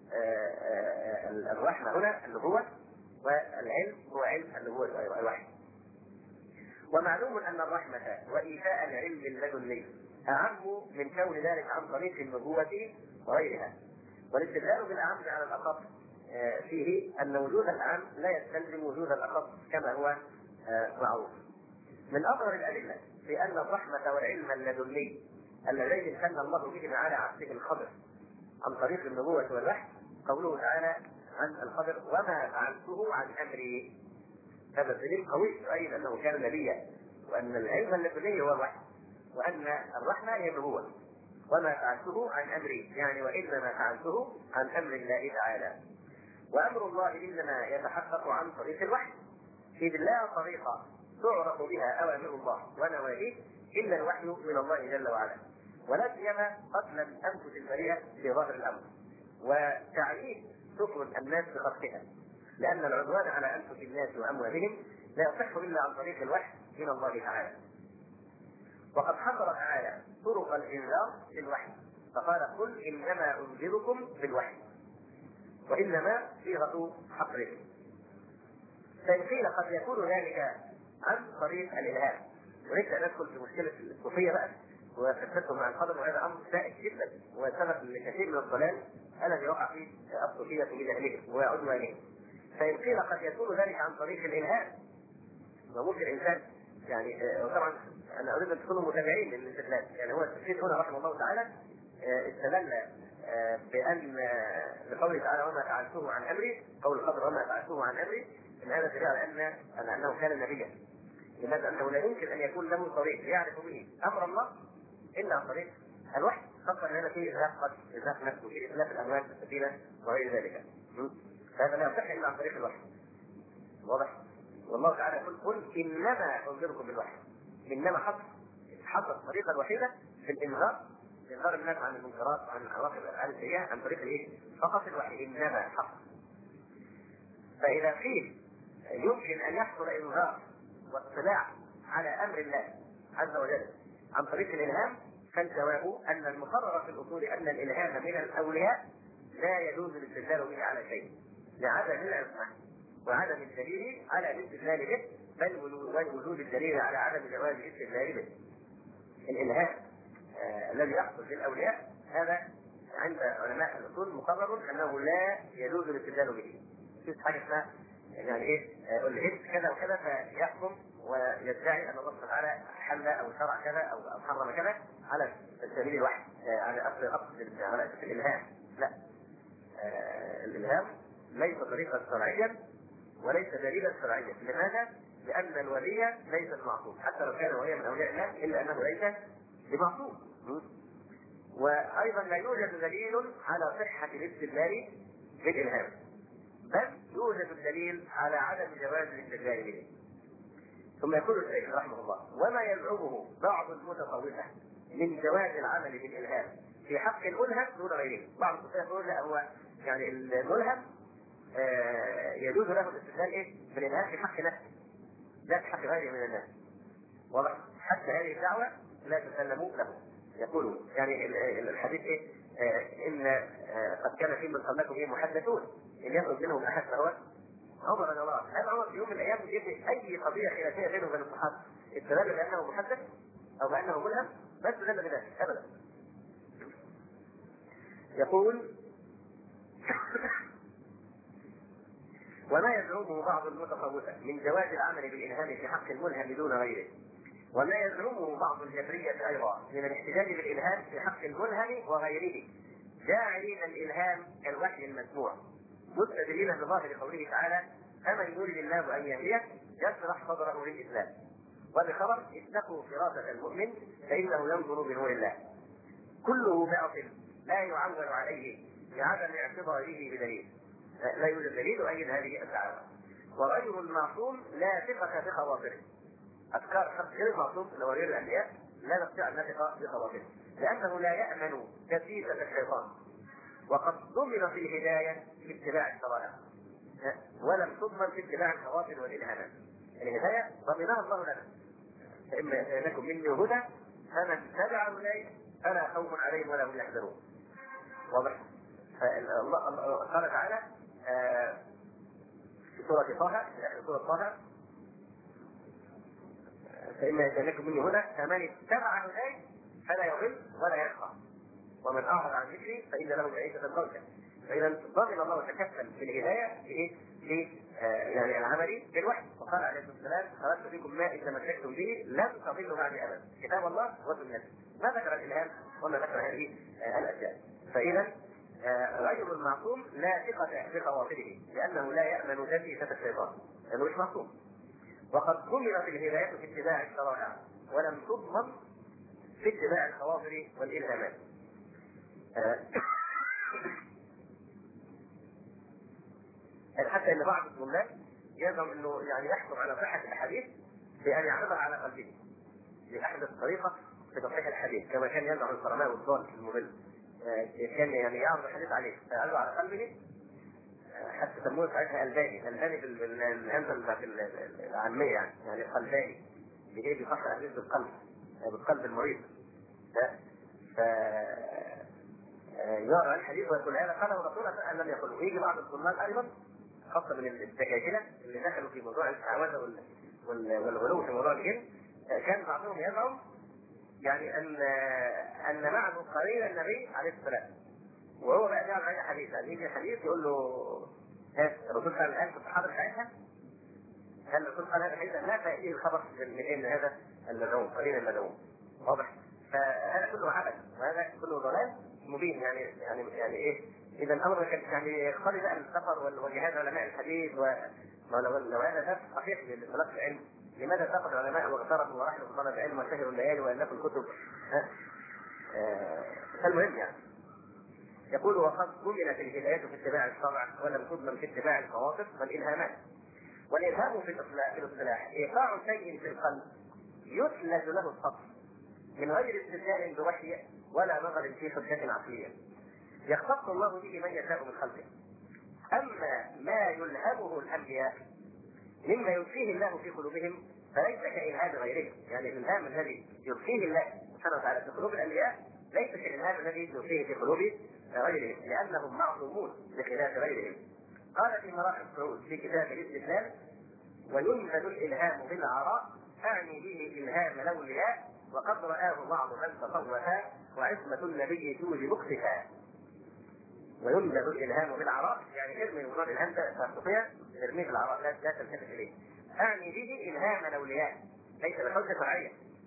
الرحمه هنا النبوه، والعلم هو علم النبوه ايضا الوحي. ومعلوم ان الرحمه وايتاء العلم اللدني اعم من كون ذلك عن طريق النبوه وغيرها. والاستدلال بالاعم على الاخص فيه ان وجود العام لا يستلزم وجود الاخص كما هو معروف. من اظهر الادله في ان الرحمه والعلم اللدني اللذين امتن الله بهما على عبده الخضر عن طريق النبوه والوحي قوله تعالى عن الخضر: وما فعلته عن امري. هذا دليل قوي يؤيد انه كان نبيا، وان العلم اللدني هو الوحي، وان الرحمه هي النبوه. وما فعلته عن امري يعني وانما فعلته عن امر الله تعالى. وامر الله انما يتحقق عن طريق الوحي، اذ لا طريقه تعرف بها اوامر الله ونواهيه الا الوحي من الله جل وعلا. ولا سيما قتل الانفس البريئه في ظاهر الامر، وتعييد سكن الناس بخطئها، لان العدوان على انفس الناس واموالهم لا يصح الا عن طريق الوحي من الله تعالى. وقد حصر تعالى طرق الانذار في الوحي، فقال قل انما انذركم بالوحي، وانما صيغه حصر. فان قيل قد يكون ذلك عن طريق الالهام، ونبدا ندخل في مشكله الصوفيه بقى وفتنتهم مع القدر، وهذا امر سائد جدا وسبب لكثير من الضلال الذي وقع فيه الصوفيه بجهلهم وعدوانهم. فان قيل قد يكون ذلك عن طريق الالهام، وممكن الانسان يعني وطبعا انا اريد ان تكونوا متابعين للاستدلال، يعني هو السيد هنا رحمه الله تعالى استدل بان بقوله تعالى وما فعلته عن امري، قول القدر وما فعلته عن امري، ان هذا دليل على انه كان نبيا، لماذا؟ انه لا يمكن ان يكون له طريق يعرف به امر الله الا عن طريق الوحي، خاصه ان هذا فيه ازهاق نفسه، فيه اتلاف الاموال في السفينه وغير ذلك، فهذا لا يصح الا عن طريق الوحي. واضح؟ والله تعالى يقول قل انما انذركم بالوحي، انما حصل الطريقه الوحيده في الانذار، انذار الناس عن المنكرات وعن عواقب الافعال السيئه عن طريق الايه؟ فقط الوحي، انما حصل. فاذا قيل يمكن ان يحصل انذار واطلاع على امر الله عز وجل عن طريق الالهام، فالجواب ان المقرر في الاصول ان الالهام من الاولياء لا يجوز الاستدلال به على شيء لعدم العصمه وعدم الدليل على الاستدلال به، بل وجود الدليل على عدم جواز الاستدلال به. الالهام الذي يحصل للاولياء هذا عند علماء الاصول مقرر انه لا يجوز الاستدلال به. في حاجه اسمها يعني ايه؟ الهبت كذا وكذا فيحكم ويدعي ان الله سبحانه وتعالى حل او شرع كذا او حرم كذا على سبيل الوحي، على على اساس الالهام. لا، الالهام ليس طريقا شرعيا وليس دليلا شرعيا. لماذا؟ لان الولي ليس بمعصوم، حتى لو كان وليا من اولياء الله الا انه ليس بمعصوم. وايضا لا يوجد دليل على صحه الاستدلال بالالهام، بل يوجد الدليل على عدم جواز الاستدلال به. ثم يقول الشيخ رحمه الله وما يزعمه بعض المتصوفه من جواز العمل بالالهام في حق الملهم دون غيره. بعض المتصوفه يقول لا، هو يعني الملهم يجوز له الاستدلال ايه؟ بالالهام في حق نفسه لا في حق غيره من الناس. واضح؟ حتى هذه الدعوه لا تسلموا له. يقولوا يعني الحديث ايه؟ ان قد كان في من قبلكم ايه محدثون ان يخرج منهم احد فهو عمر رضي الله عنه. هل عمر في يوم من الايام يجي اي قضيه خلافيه بينه وبين الصحابه استدل بانه محدث او بانه ملهم؟ ما استدل بذلك ابدا. يقول وما يزعمه بعض المتصوفه من جواز العمل بالالهام في حق الملهم دون غيره، وما يزعمه بعض الجبريه ايضا من الاحتجاج بالالهام في حق الملهم وغيره، جاعلين الالهام كالوحي المسموع مستدلين بظاهر قوله تعالى فمن يريد الله ان يهديه يشرح صدره للاسلام، وبخبر اتقوا فراسه المؤمن فانه ينظر بنور الله. كله باطل لا يعول عليه لعدم اعتباره بدليل، لا يوجد دليل يؤيد هذه الدعوه. وغير المعصوم لا ثقه بخواطره. افكار شخص غير المعصوم اللي هو غير الانبياء لا نستطيع ان نثق بخواطره، لانه لا يامن تثبيت الشيطان، وقد ضمن في الهدايه في اتباع الشرائع ولم تضمن في اتباع الخواطر والالهامات. الهدايه ضمنها الله لنا، فاما ياتينكم مني هدى فمن تبع هداي فلا خوف عليهم ولا هم يحزنون. واضح؟ الله قال تعالى في سوره طه، في سوره طه فإما يأتينكم مني هدى فمن اتبع هداي فلا يضل ولا يشقى ومن أعرض عن ذكري فإن له معيشة ضنكا. فإذا ضمن الله وتكفل بالهداية في يعني العمل بالوحي، وقال عليه الصلاة والسلام خرجت فيكم ما إن تمسكتم به لن تضلوا بعدي أبدا، كتاب الله وسنته. ما ذكر الإلهام وما ذكر هذه الأشياء. فإذا غير المعصوم لا ثقة بخواطره لأنه لا يأمن تثبيت الشيطان لأنه مش معصوم. وقد ضمنت الهداية في اتباع الشرائع ولم تضمن في اتباع الخواطر والإلهامات. حتى ان بعض الطلاب يزعم انه يعني يحكم على صحة الاحاديث بان يعرضها على قلبه، لاحدث طريقة في تصحيح الحديث كما كان يدعو القرناء والضال في المضل. كان يعني يعرض الحديث عليه فقالوا على قلبه، حتى سموه ساعتها الباني بالهمزه العاميه يعني قلباني، بيجي بيصحح الحديث بالقلب المريض. ف يقرا الحديث ويقول هذا قاله رسول الله ان لم يقله. ويجي بعض الطلاب ايضا خاصه من الدجاجله اللي دخلوا في موضوع الاستعواذه والغلو في موضوع الجن، كان بعضهم يزعم يعني ان معه قرين النبي عليه السلام، وهو بقى يعمل عليه حديث، يعني يجي حديث يقول له ها الرسول قال الان كنت حاضر ساعتها؟ هل الرسول قال هذا الحديث؟ لا، فيأتيه الخبر من هذا المدعوم قرين المدعوم. واضح؟ فهذا كله عبث وهذا كله ضلال مبين. يعني ايه؟ اذا الامر كان يعني يقتضي بقى السفر وجهاد علماء الحديث ولو هذا ده صحيح لطلاب العلم، لماذا سافر العلماء واغتربوا وراحوا في طلب العلم وشهروا الليالي والفوا الكتب؟ المهم يعني يقول وقد ضمنت الهداية في اتباع الشرع ولم تضمن في اتباع الخواطر والالهامات. والالهام في الاصطلاح ايقاع شيء في القلب يثلج له الصدر من غير استدلال بوحي ولا نظر في حجة عقلية، يختص الله به من يشاء من خلقه. أما ما يلهمه الأنبياء مما يلقيه الله في قلوبهم فليس كإلهام غيرهم. يعني الإلهام الذي يلقيه الله سبحانه وتعالى في قلوب الأنبياء ليس كالإلهام الذي يلقيه في قلوب غيرهم، لأنهم معصومون بخلاف غيرهم. قال في مراحل الصعود في كتاب الاستدلال: وينبذ الإلهام بالعراء، أعني به إلهام الأولياء، وقد رآه بعض من تصوفا، وعصمة النبي توجب اختفاء. وينبذ الإلهام بالعراء يعني ارمي مراد الهمزة الصوفية ارميه بالعراء، لا تلتفت إليه. أعني به إلهام الأولياء ليس بحجة شرعية،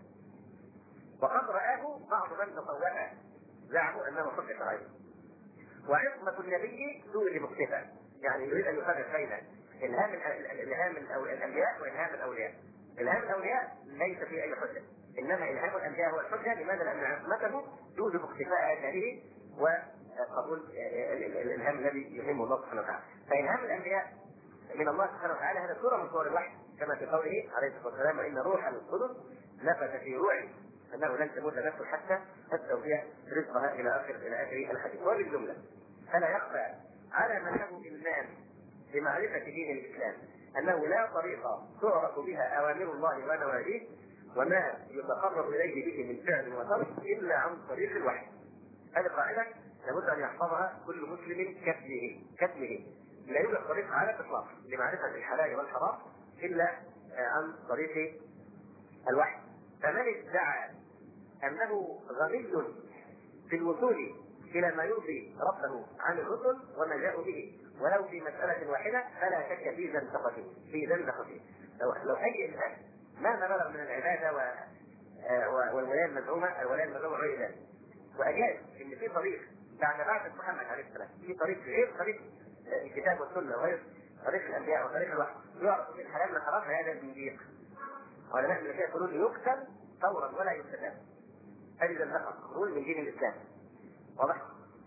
وقد رآه بعض من تصوفا زعموا أنه حجة شرعية. وعصمة النبي توجب اختفاء يعني يريد أن يفرق بين إلهام الأنبياء وإلهام الأولياء. إلهام الأولياء ليس فيه أي حجة، إنما إلهام الأنبياء هو الحجة. لماذا؟ لأن عصمته توجب اختفاء آثاره وقبول الإلهام الذي يهمه الله سبحانه وتعالى. فإلهام الأنبياء من الله سبحانه وتعالى هذا صورة من صور الوحي، كما في قوله عليه الصلاة والسلام: وإن روح القدس نفث في روعي أنه لن تموت نفس حتى تستوفي رزقها إلى آخر الحديث. وبالجملة فلا يخفى على من له إلمام بمعرفة دين الإسلام أنه لا طريقة تعرف بها أوامر الله ونواهيه وما يتقرب إليه به من فعل وترك إلا عن طريق الوحي. هذه قاعدة لابد أن يحفظها كل مسلم كتمه. لا يوجد طريقة على الإطلاق لمعرفة الحلال والحرام إلا عن طريق الوحي. فمن ادعى أنه غني في الوصول إلى ما يرضي ربه عن الرسل وما جاءوا به ولو في مسألة واحدة فلا شك في زندقته. لو أي إنسان مهما بلغ من العبادة والولاية المزعومة غير ذلك وأجاز إن في طريق بعد محمد عليه السلام، في طريق غير طريق الكتاب والسنة وغير طريق الأنبياء وطريق الوحي يعرف من الحلال من الحرام، هذا الزنديق. علماء الملكية يقولون يقتل فورا ولا يستتاب. هذه زندقة خروج من دين الإسلام. واضح؟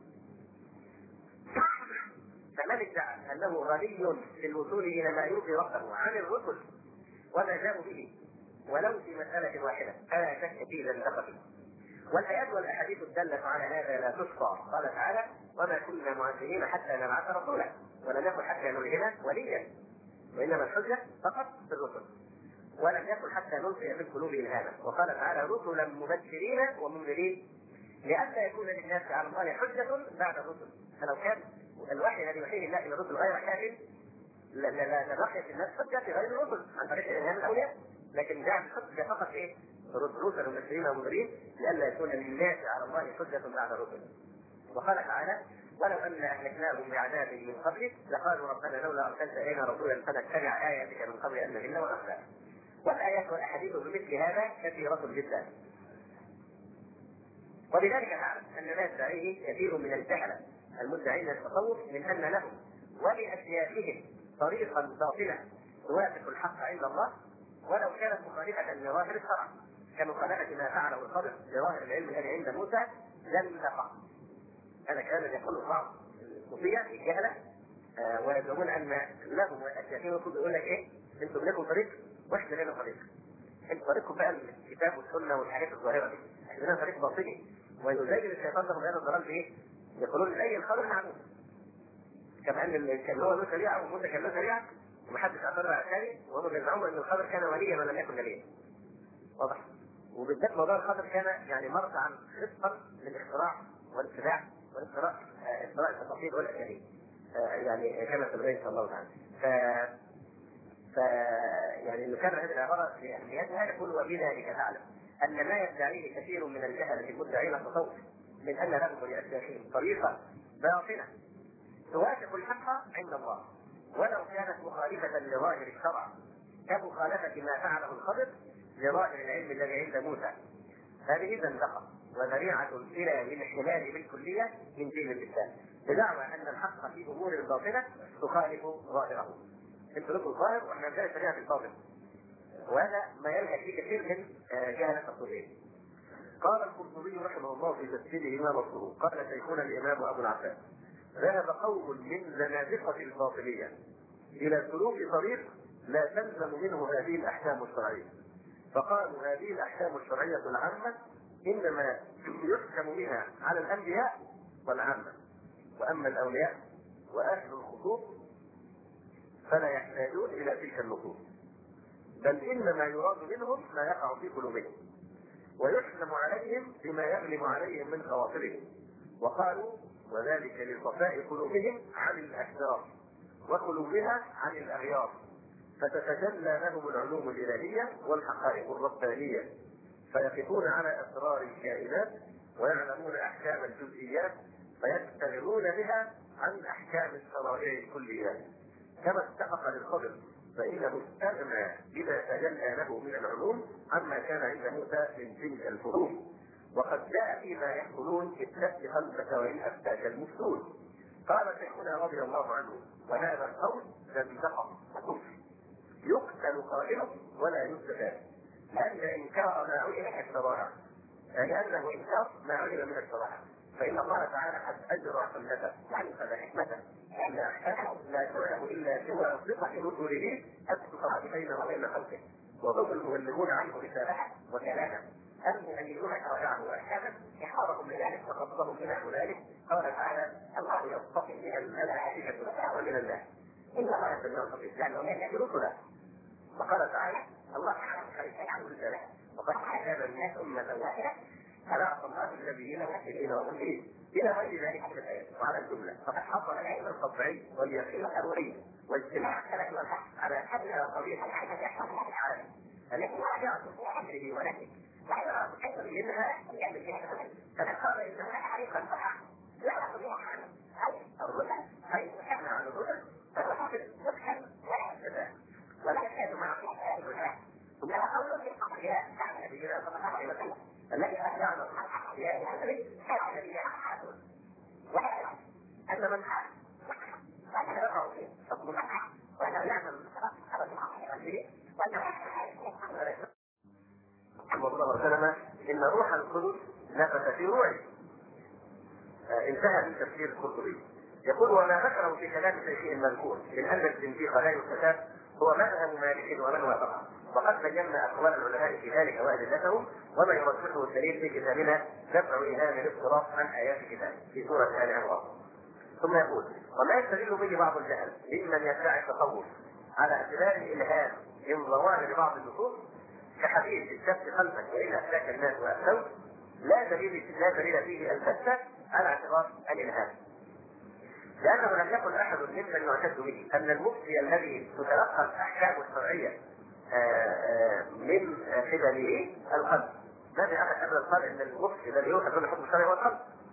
فمن ادعى أنه غني في الوصول إلى ما يرضي ربه عن الرسل وما جاءوا به ولو في مسألة واحدة فلا شك في زندقته. والآيات والأحاديث الدالة على هذا لا تحصى. قال تعالى: وما كنا معذبين حتى نبعث رسولا ولم يكن حتى نلهنا وليا، وإنما الحجة فقط في الرسل، ولم يكن حتى نلقي في القلوب إلهاما. وقال تعالى: رسلا مبشرين ومنذرين لئلا يكون للناس على الله حجة بعد الرسل. فلو كان الوحي الذي يوحيه الله إلى الرسل غير كافٍ لبقيت الناس حجة في غير الرسل عن طريق إلهام الأولياء، لكن جاء الحجة فقط إيه؟ رسلا مبشرين ومنذرين لئلا يكون للناس على الله حجة بعد الرسل. وقال تعالى: ولو أن أهلكناهم بعذاب من قبلك لقالوا ربنا لولا أرسلت إلينا رسولا فنتبع آياتك من قبل أن نذل ونخزى. والآيات والأحاديث بمثل هذا كثيرة جدا. وبذلك نعلم أن ما يدعيه كثير من الجهلة المدعين التصوف من أن لهم ولأسيافهم طريقا باطلا توافق الحق عند الله ولو كانت مخالفة لظاهر الشرع، كمخالفة ما فعله الخضر لظاهر العلم الذي عند موسى زندقة. هذا كلام يقوله بعض الصوفية الجهلة ويزعمون أن لهم ولأسيافهم يقول لك إيه؟ أنتم لكم طريق واحنا لنا طريق. انتوا طريقكم بقى الكتاب والسنة والحاجات الظاهرة دي، احنا فريق باطني ويزين الشيطان لهم هذا الضلال بايه؟ يقولون لاي الخمر معلوم. كما ان كان هو له شريعه وموسى كان له شريعه ومحدش اعترض على الثاني، وهم بيزعموا ان الخمر كان وليا ولم يكن نبيا. واضح؟ وبالذات موضوع الخمر كان يعني مرجعا خصبا للاختراع والاتباع والاختراع اختراع التفاصيل والاشياء. يعني كما سبق ان شاء الله تعالى. يعني نكرر هذه العباره لاهميتها. يقول وبذلك تعلم ان ما يدعيه كثير من الجهله المدعين التصوف من ان لهم ولاشياخهم طريقه باطنه توافق الحق عند الله ولو كانت مخالفه لظاهر الشرع كمخالفه ما فعله الخضر لظاهر العلم الذي عند موسى. هذه زندقه وذريعه الى الانحلال بالكليه من دين الاسلام بدعوى ان الحق في امور باطنه تخالف ظاهره. انت لكم الظاهر واحنا عندنا شريعه في الباطن، وهذا ما يلهج فيه كثير من جهله الصوفيه. قال القرطبي رحمه الله في تفسيره ما مصدره قال شيخنا الامام ابو العباس ذهب قوم من زنادقه الباطنيه الى سلوك طريق لا تلزم منه هذه الاحكام الشرعيه، فقالوا هذه الاحكام الشرعيه العامه انما يحكم بها على الانبياء والعامه، واما الاولياء واهل الخصوص فلا يحتاجون الى تلك النصوص، بل انما يراد منهم ما يقع في قلوبهم ويحكم عليهم بما يغلب عليهم من خواطرهم. وقالوا وذلك لصفاء قلوبهم عن الاكدار وقلوبها عن الاغيار، فتتجلى لهم العلوم الالهيه والحقائق الربانيه، فيقفون على اسرار الكائنات ويعلمون احكام الجزئيات فيشتغلون بها عن احكام الشرائع الكليات، كما اتفق للخضر فانه استغنى بما تجلى له من العلوم عما كان عند موسى من تلك الفروض. وقد جاء فيما يقولون اتق قلبك وان افتاك المفتون. قال شيخنا رضي الله عنه وهذا القول زندقه وكفر يقتل قائله ولا يستفاد، لان انكار ما علم من الشرائع لانه انكار ما علم من الشرائع، فان الله تعالى قد اجرى سنته وانفذ حكمته ان احكامه لا تعلم الا سوى صفه رسله التقى بينه وبين خلقه، وهم المبلغون عنه رسالته وكلامه المؤمنون شرائعه واحكامه احارهم لذلك وقبضهم الى ذلك. قال تعالى الله يصطفي من الملائكه ومن الناس ان الله يستمع الخبير لانه لا ياتي رسله. وقال تعالى الله يعلم الرساله وقد كان الناس امه واحده خلق الله النبيين والمرسلين والمرسلين الى غير ذلك من الايات. وعلى الجمله فقد حصل العلم القطعي واليقين الضروري واجتماع السلف والحق على ادنى قضيه الحدث يحصل في العالم التي وعدها في امره ونهيه وعلى كثر منها يعمل فيها فذكر انها حقيقه صح لا يستطيع الرسل اي كان عن الرسل فالرسل يفهم ولا يستفاد ولا يكاد مع الرسل ثم قول في الحقيقه عن نبينا صلى الله عليه وسلم الذي أهدعنا الحقيقة الذي كان الذي يحدث وهذا أن من حدث وأن يقع فيه حكم الحق وأن يعمل أبدا الحقيقة وأن الله وسلم إن روح القدس نفث في روعي. انتهى من تفسير القرطبي. يقول وما ذكره في كلام شيخه المذكور من أن الزنديق لا يستتاب هو مذهب مالك ومن وافقه، وقد بينا اقوال العلماء في ذلك وادلتهم وما يرجحه الدليل في كتابنا دفع ايهام الاضطراب عن ايات الكتاب في سوره ال عمران. ثم يقول وما يستدل به بعض الجهل ممن يدعي التصوف على اعتبار الالهام من ظواهر بعض النصوص كحديث اتق قلبك وان اهلاك الناس وافتوك لا دليل فيه البتة على اعتبار الالهام، لأنه لم يكن أحد ممن يعتد به أن المفتي الذي تتلقى الأحكام الشرعية من قبله القلب. ما في أحد أبدا قال أن المفتي الذي يؤخذ من الحكم الشرعي هو القلب.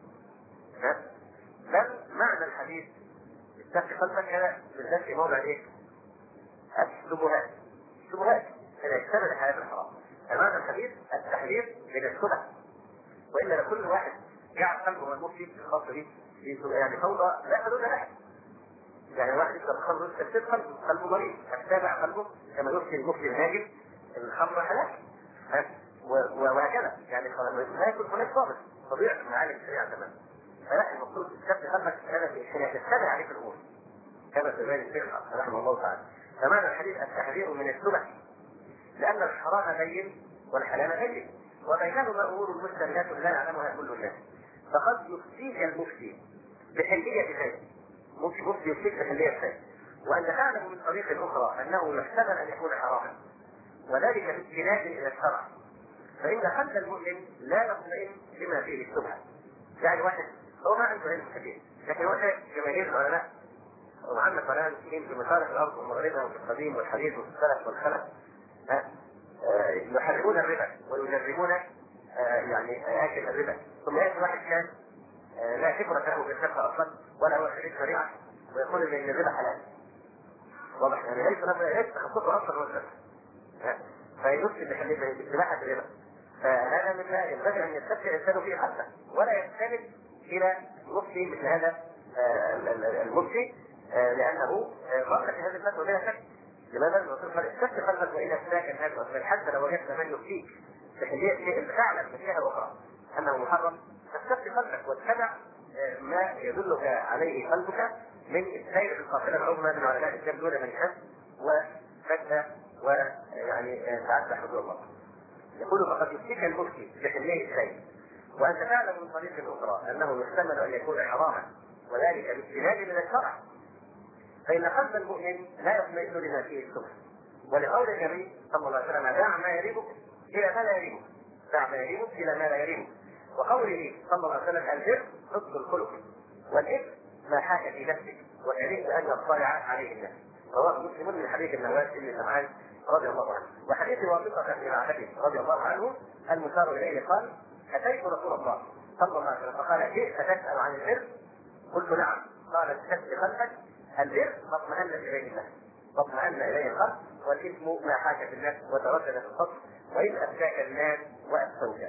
بل معنى الحديث اتق قلبك هذا بالذات في موضع إيه؟ الشبهات. الشبهات إذا اجتنب حياة الحرام. فمعنى الحديث التحذير من الشبه، وإلا لكل واحد جعل قلبه المفتي الخاص به يعني فوضى لا حدود لها. يعني واحد يشرب خمر يفسد قلبه مريض يتابع قلبه كما يفتي المفتي الهاجم الخمر حلال وهكذا. يعني لا يكون هناك ضابط طبيعي معالم الشريعه تماما. فلا المفروض تثبت قلبك هذا في الشريعه تتبع عليك الامور كما تبين الشيخ رحمه الله تعالى. فمعنى الحديث التحذير من الشبه، لان الحرام بين والحلال بين وبينهما امور مشتبهات لا يعلمها كل الناس. فقد يفتيك المفتي بحلية شيء، مفتي يفتيك بحلية شيء، وأن تعلم من طريق أخرى أنه يحتمل أن يكون حراما، وذلك باستناد إلى الشرع. فإن قلب المؤمن لا يطمئن بما فيه الشبهة. يعني واحد هو ما عنده علم كثير، لكن هو شايف جماهير العلماء ومحمد صلاح المسلمين في مشارق الأرض ومغربها وفي القديم والحديث وفي السلف والخلف يحرمون الربا ويجرمون يعني آكل الربا. ثم يأتي واحد كان لا خبرة له بالفقه أصلا ولا هو خريج شريعة ويقول إن الربا حلال. واضح يعني ليس تخصصه أصلا هو الفقه، فيفسد باتباعة الربا. فهذا مما ينبغي أن يستفتي الإنسان فيه حتى ولا يستند إلى مفتي مثل هذا المفتي، لأنه ضرر في هذه الفتوى بلا شك. لماذا؟ نقول استفتي قلبك وإن أفتاك هذا الأمر حتى لو وجدت من يفتيك بحلية شيء فعلا من جهة أخرى أنه محرم، فاستفتي قلبك واتبع ما يدلك عليه قلبك من السير في القافلة العظمى من علماء الإسلام دون من حد وفتى ويعني تعدى حدود الله. يقول فقد يفتيك المفتي بحلية الشيء وأنت تعلم من طريق أخرى أنه يحتمل أن يكون حراما، وذلك باستناد إلى الشرع. فإن قلب المؤمن لا يطمئن لما فيه الشبهة، ولقول النبي صلى الله عليه وسلم دع ما يريبك إلى ما لا يريبك، دع ما يريبك إلى ما لا يريبك. وقوله صلى الله عليه وسلم البر حسن الخلق والإثم ما حاك في نفسك وكرهت أن يطلع عليه الناس. رواه مسلم من حديث النواس بن سمعان رضي الله عنه. وحديث واثقة بن معبد رضي الله عنه المشار إليه قال أتيت رسول الله صلى الله عليه وسلم فقال جئت تسأل عن البر؟ قلت نعم. قال استفتي قلبك البر ما اطمأن إليه النفس، واطمأن إليه القلب، والإثم ما حاك في النفس وتردد في الصدر وإن أبكاك الناس وأبكوك.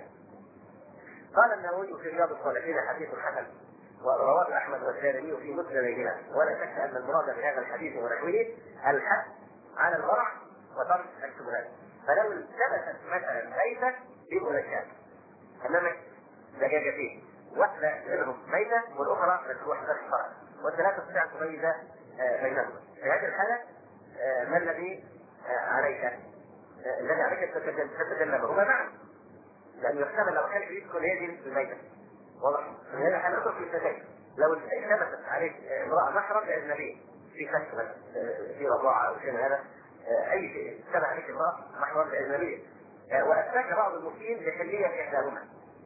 قال النووي في رياض الصالحين حديث حسن، ورواه أحمد والدارمي في مسندهما. ولا شك أن المراد في هذا الحديث ونحوه الحث على الورع وترك الشبهات. فلو التبست مثلا ميتة بمنشأة أمامك دجاجتين، واحدة منهم ميتة والأخرى مفتوحة الشرع وأنت لا تستطيع أن تميز بينهما، في هذه الحالة ما الذي عليك؟ الذي عليك تتجنبهما معا، لأنه يحتمل لو كان يدخل هذه الميتة. واضح؟ هذه الحالة تدخل في التشكل. لو التبست عليك امرأة محرم لأجنبية في شكل في رضاعة أو شيء من هذا، أي شيء اشتبه عليك امرأة محرم لأجنبية وأفتاك بعض المفتين بحلية إحداهما.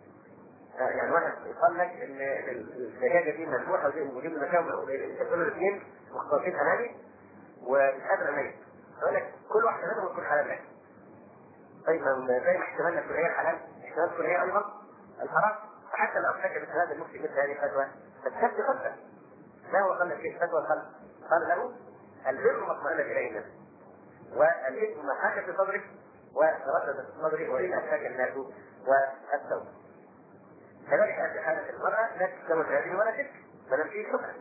يعني واحد يقول لك ان الدجاجه دي مذبوحه وجيب المكان يقولوا الاثنين مختلطين امامي والقدر ميت، يقول لك كل واحده منهم تكون حلال لك. طيب زي ما احتمالنا تكون هي الحلال احتمال تكون هي ايضا الحرام. فحتى لو افتكر مثل هذا المفتي مثل هذه الفتوى فالشد خلفه. ما هو قال لك في الفتوى؟ قال له البر ما اطمأن اليه النفس والاثم ما حاك في صدرك وتردد في صدرك وان اتاك الناس والسوء. كذلك في حالة المرأة لا تسلم هذه ولا تلك، فلم فيه شبهة.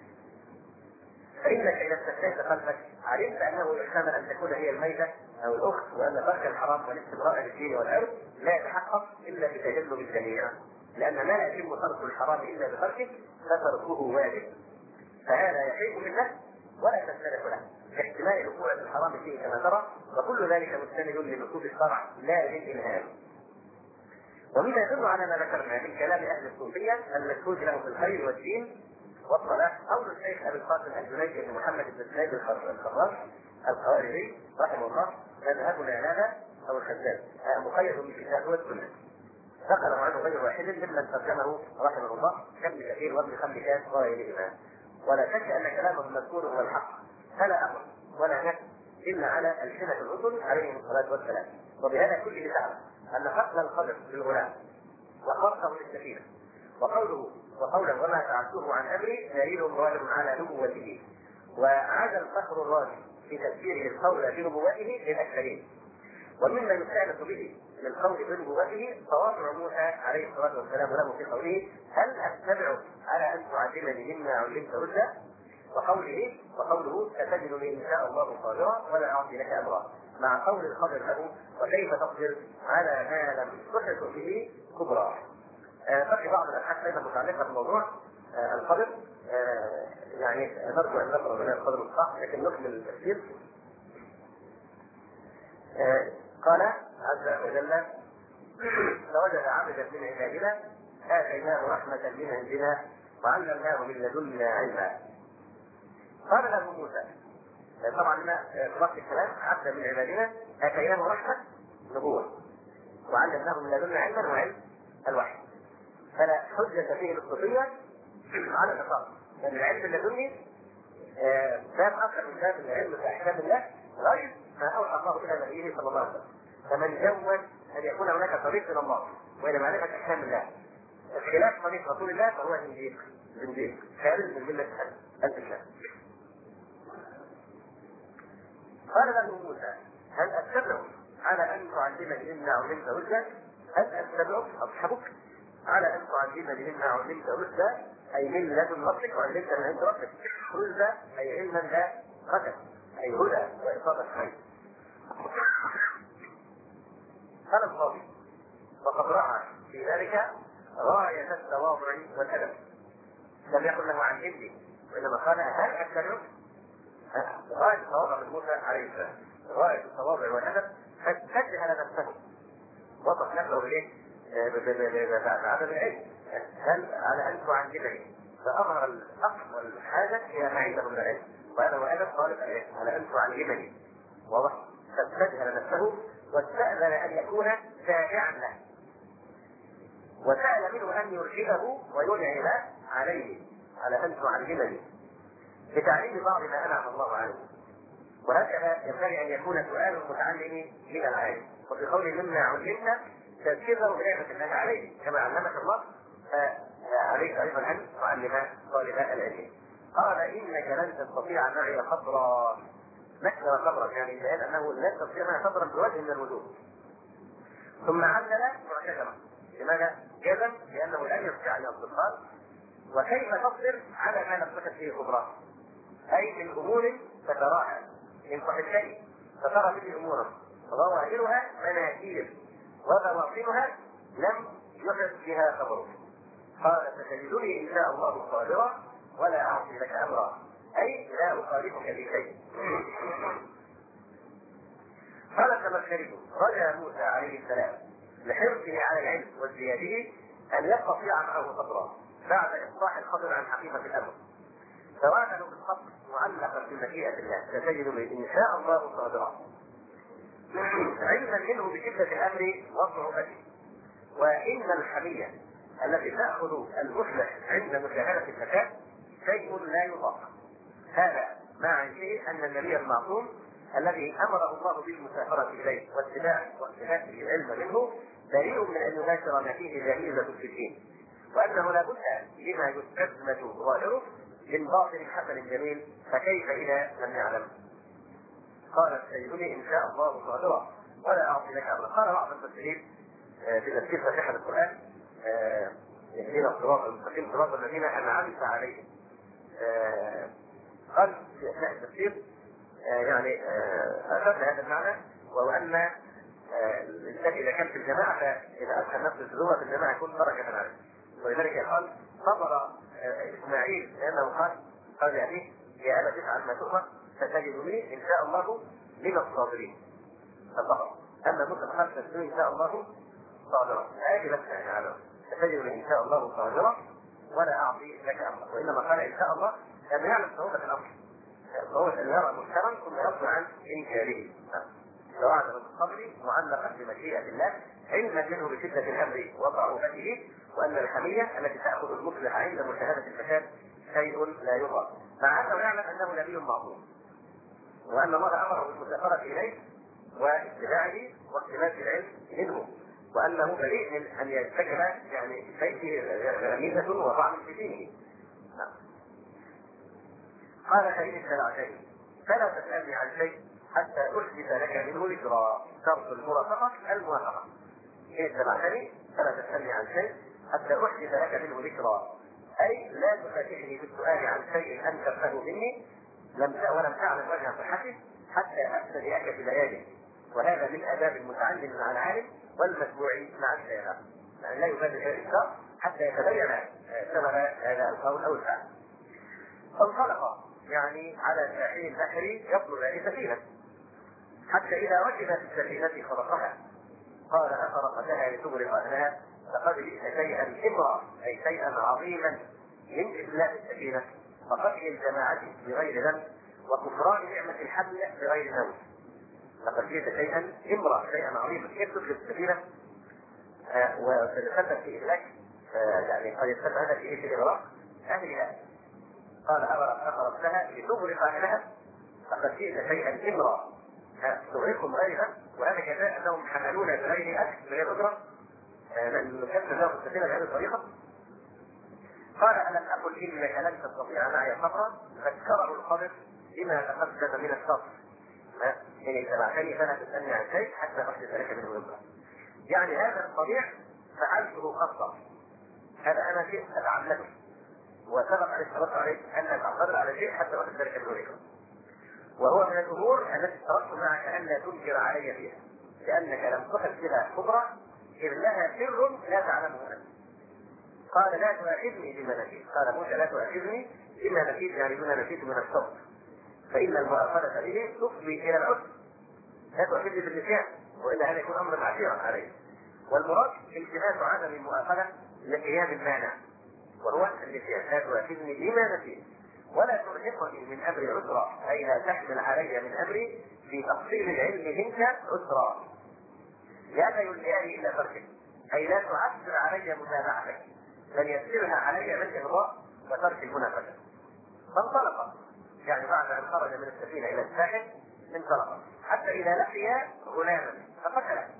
فإنك إذا استفتيت قلبك علمت أنه يحتمل أن تكون هي الميتة أو الأخت، وأن ترك الحرام والاستبراء للدين والعرض لا يتحقق إلا بتجنب الجميع، لأن ما لا يتم ترك الحرام إلا بتركه فتركه واجب. فهذا يحيط بالنفس ولا تستلف له باحتمال وقوع الحرام فيه كما ترى، وكل ذلك مستند لنصوص الشرع لا للإلهام. ومما يدل على ما ذكرنا من كلام اهل الصوفيه المشهود له في الخير والدين والصلاح قول الشيخ ابي القاسم الجنيدي بن محمد بن سعيد الخراش الخوارزي رحمه الله مذهبنا هذا او الخزاز مقيد بالكتاب والسنه، نقل عنه غير واحد ممن ترجمه رحمه الله كابن كثير وابن خلكان وغيرهما. ولا شك ان كلامه المذكور هو الحق، فلا امر ولا نهي الا على السنه الرسل عليهم الصلاه والسلام. وبهذا كله تعالى أن قتل الخضر للغلام وخرقه للسفينة وقوله وما فعلته عن أمري دليل غالب على نبوته، وعاد الفخر الرازي في تفسيره القول بنبوته للأكثرين. ومما يستأنس به من قول بنبوته تواضع موسى عليه الصلاة والسلام له في قوله هل أتبعك على أن تعلمني مما علمت رشدا، وقوله ستجدني إن شاء الله صابرا ولا أعصي لك أمرا، مع قول الخضر له وكيف تصبر على ما لم تحط به كبرى. بقي بعض الابحاث ايضا متعلقه بموضوع الخضر، يعني نرجو ان نقرا من الخضر الصح لكن نكمل التفسير. قال عز وجل فوجد عبدا من عبادنا آتيناه رحمة من عندنا وعلمناه من لدنا علما. قال له موسى، طبعا ما ربط الكلام، عبدا من عبادنا آتيناه رحمة نبوة وعلمناه من لدنا علما وعلم الوحي. فلا حجة فيه الصوفية على الإطلاق، لأن العلم اللدني باب أكثر من باب العلم في أحكام الله غير ما أوحى الله إلى نبيه صلى الله عليه وسلم. فمن جوز أن يكون هناك طريق إلى الله وإلى معرفة أحكام الله خلاف طريق رسول الله فهو زنديق خارج من ملة الإسلام. قال له موسى هل أتبعك على أن تعلمني مما علمت رشدا؟ هل أتبعك أصحبك على أن تعلمني مما علمت رشدا؟ أي من لدن ربك وعلمت من عند ربك. رشدا أي علما لا رشد، أي هدى وإصابة خير. قال القاضي وقد رأى في ذلك غاية التواضع والأدب، لم يقل له علمني وإنما قال هل أتبعك؟ غاية التواضع من موسى عليه السلام، غاية التواضع والأدب، فاستجهل نفسه وضح نفسه إليه بعدم العلم. هل على أن تعلمني؟ فأظهر الأصل والحاجة إلى ما عنده من العلم، وهذا هو أدب طالب العلم، على أن تعلمني. واضح؟ فاستجهل نفسه واستأذن أن يكون تابعا له، وسأل منه أن يرشده وينعم عليه على أن تعلمني بتعليم بعض ما أنعم الله عليه. وهكذا ينبغي أن يكون سؤال المتعلم من العالم، وفي قول مما علمت تذكره بنعمة الله عليه كما علمك الله، فعليك أيضا أن تعلم طالب العلم. قال إنك لن تستطيع معي صبرا. نكر صبرا يعني بيان أنه لا يستطيع معي صبرا بوجه من الوجوه. ثم علل معتذرا. لماذا؟ جزم لأنه لن يستطيع أن يصبر. وكيف تصبر على ما لم تكن فيه خبرا؟ أي من أمور فتراها من صحيحين فترى فيه أمورا وظواهرها مناكير وبواطنها لم يحدث بها خبر. قال ستجدني إن شاء الله صابرا ولا أعصي لك أمرا، أي لا أخالفك في شيء. قال الزمخشري رجا موسى عليه السلام لحرصه على العلم وازدياده أن يستطيع معه صبرا بعد إصلاح الخبر عن حقيقة الأمر، فوعده بالصبر معلقا بمشيئة الله ستجدني إن شاء الله صابرا، علما منه بشدة الأمر وصعوبته. وإن الحمية التي تأخذ المصلح عند مشاهدة الفساد شيء لا يطاق. هذا مع علمه أن النبي المعصوم الذي أمره الله بالمسافرة إليه واقتناء العلم منه بريء من أن يباشر ما فيه جريمة في الدين، وأنه لا بد لما يستثبت ظاهره من باطن حسن جميل، فكيف إذا لم يعلم؟ قال سيدني إن شاء الله صابرا ولا أعصي لك أمرا. قال بعض المفسرين في تفسير فاتحة القرآن يهدينا الصراط المستقيم صراط الذين أنعمت عليهم. قال في أثناء التفسير يعني أخذ هذا المعنى، وهو أن الإنسان إذا كان في الجماعة فإذا أدخل نفسه الزومة في الجماعة يكون بركة عليه. ولذلك قال صبر إسماعيل لأنه قال يعني يا أبا تفعل ما تؤمر ستجدني إن شاء الله من الصابرين. فصبر. أما موسى قال ستجدني إن شاء الله صابرا، هذه بس يعني على ستجدني إن شاء الله صابرا ولا أعطي لك أمرا. وإنما قال إن شاء الله لأنه يعلم صعوبة الأمر، صعوبة أن يرى منكرا ثم يصبر عن إنكاره. فوعده بالصبر معلقا بمشيئة الله علما منه بشدة الأمر وصعوبته، وأن الحمية التي تأخذ المصلح عند مشاهدة الفساد شيء لا يرى، مع أنه يعلم أنه نبي معصوم وأن الله أمره بالمسافرة إليه واتباعه واقتباس العلم منه، وأنه بريء من أن يرتكب يعني شيء فيه غميزة وطعن في دينه. قال فإن اتبعتني فلا تسألني عن شيء حتى أحدث لك منه ذكرى. شرط المرافقة الموافقة. إن اتبعتني فلا تسألني عن شيء حتى أحدث لك منه ذكرى، أي لا تفاتحني بالسؤال عن شيء أنكرته مني ولم تعلم وجه صحته حتى أبتدئك في بيانه. وهذا من آداب المتعلم مع العالم والمتبوع مع الشيخ، يعني لا يبادر الإنكار حتى يتبين سبب هذا القول أو الفعل. فانطلق يعني على ساحل البحر يطلب سفينة، حتى إذا وجد في السفينة خرقها قال أفرقتها لتغرق أهلها لقد جئت شيئا إمرا أي شيئا عظيما من إفلاء السفينة وقتل الجماعة بغير ذنب وكفران نعمة الحمل بغير ذنب. لقد جئت شيئا إمرا شيئا عظيما كيف تدخل السفينة وتتسبب في إهلاك يعني قد يتسبب هذا في إغراق أهلها. قال أفرقتها لتغرق أهلها لقد جئت شيئا إمرا تغرقهم غيرها وهذا كذلك أنهم حملون بغير أكل بغير أجرة لأن كانت له السفينة بهذه الطريقة. قال ألم أقل إنك لن تستطيع معي صبرا فذكره الخبر بما تقدم من الصبر إن اتبعتني فلا تسألني عن شيء حتى أحدث لك منه ذكرا. يعني هذا الطبيع فعلته خطأ هذا أنا شيء أتعلمه وسبق عليه الصلاة عليه أن تعترض على شيء حتى أحدث لك منه ذكرا. وهو من الأمور التي اشترطت معك أن لا تنكر علي فيها لأنك لم تحس بها كبرى إذ لها سر لا تعلمه أنت. قال لا تؤاخذني بما نسيت. قال موسى لا تؤاخذني بما نسيت يعني بما نسيت من الصبر فإن المؤاخذة به تفضي إلى العسر. لا تؤاخذني بالنسيان وإلا هذا يكون أمرا عسيرا عليه. والمراد التماس عدم المؤاخذة لقيام المانع وهو النسيان. لا تؤاخذني بما نسيت ولا ترهقني من أمري عسرا أي لا تحمل علي من أمري في تقصير العلم منك عسرا لا يلهيني إلا تركك أي لا تعسر علي متابعتك بل يسرها علي بالإغضاء وترك المنافسة. فانطلق يعني بعد أن خرج من السفينة إلى الساحل انطلق حتى إذا لقي غلاما فقتله.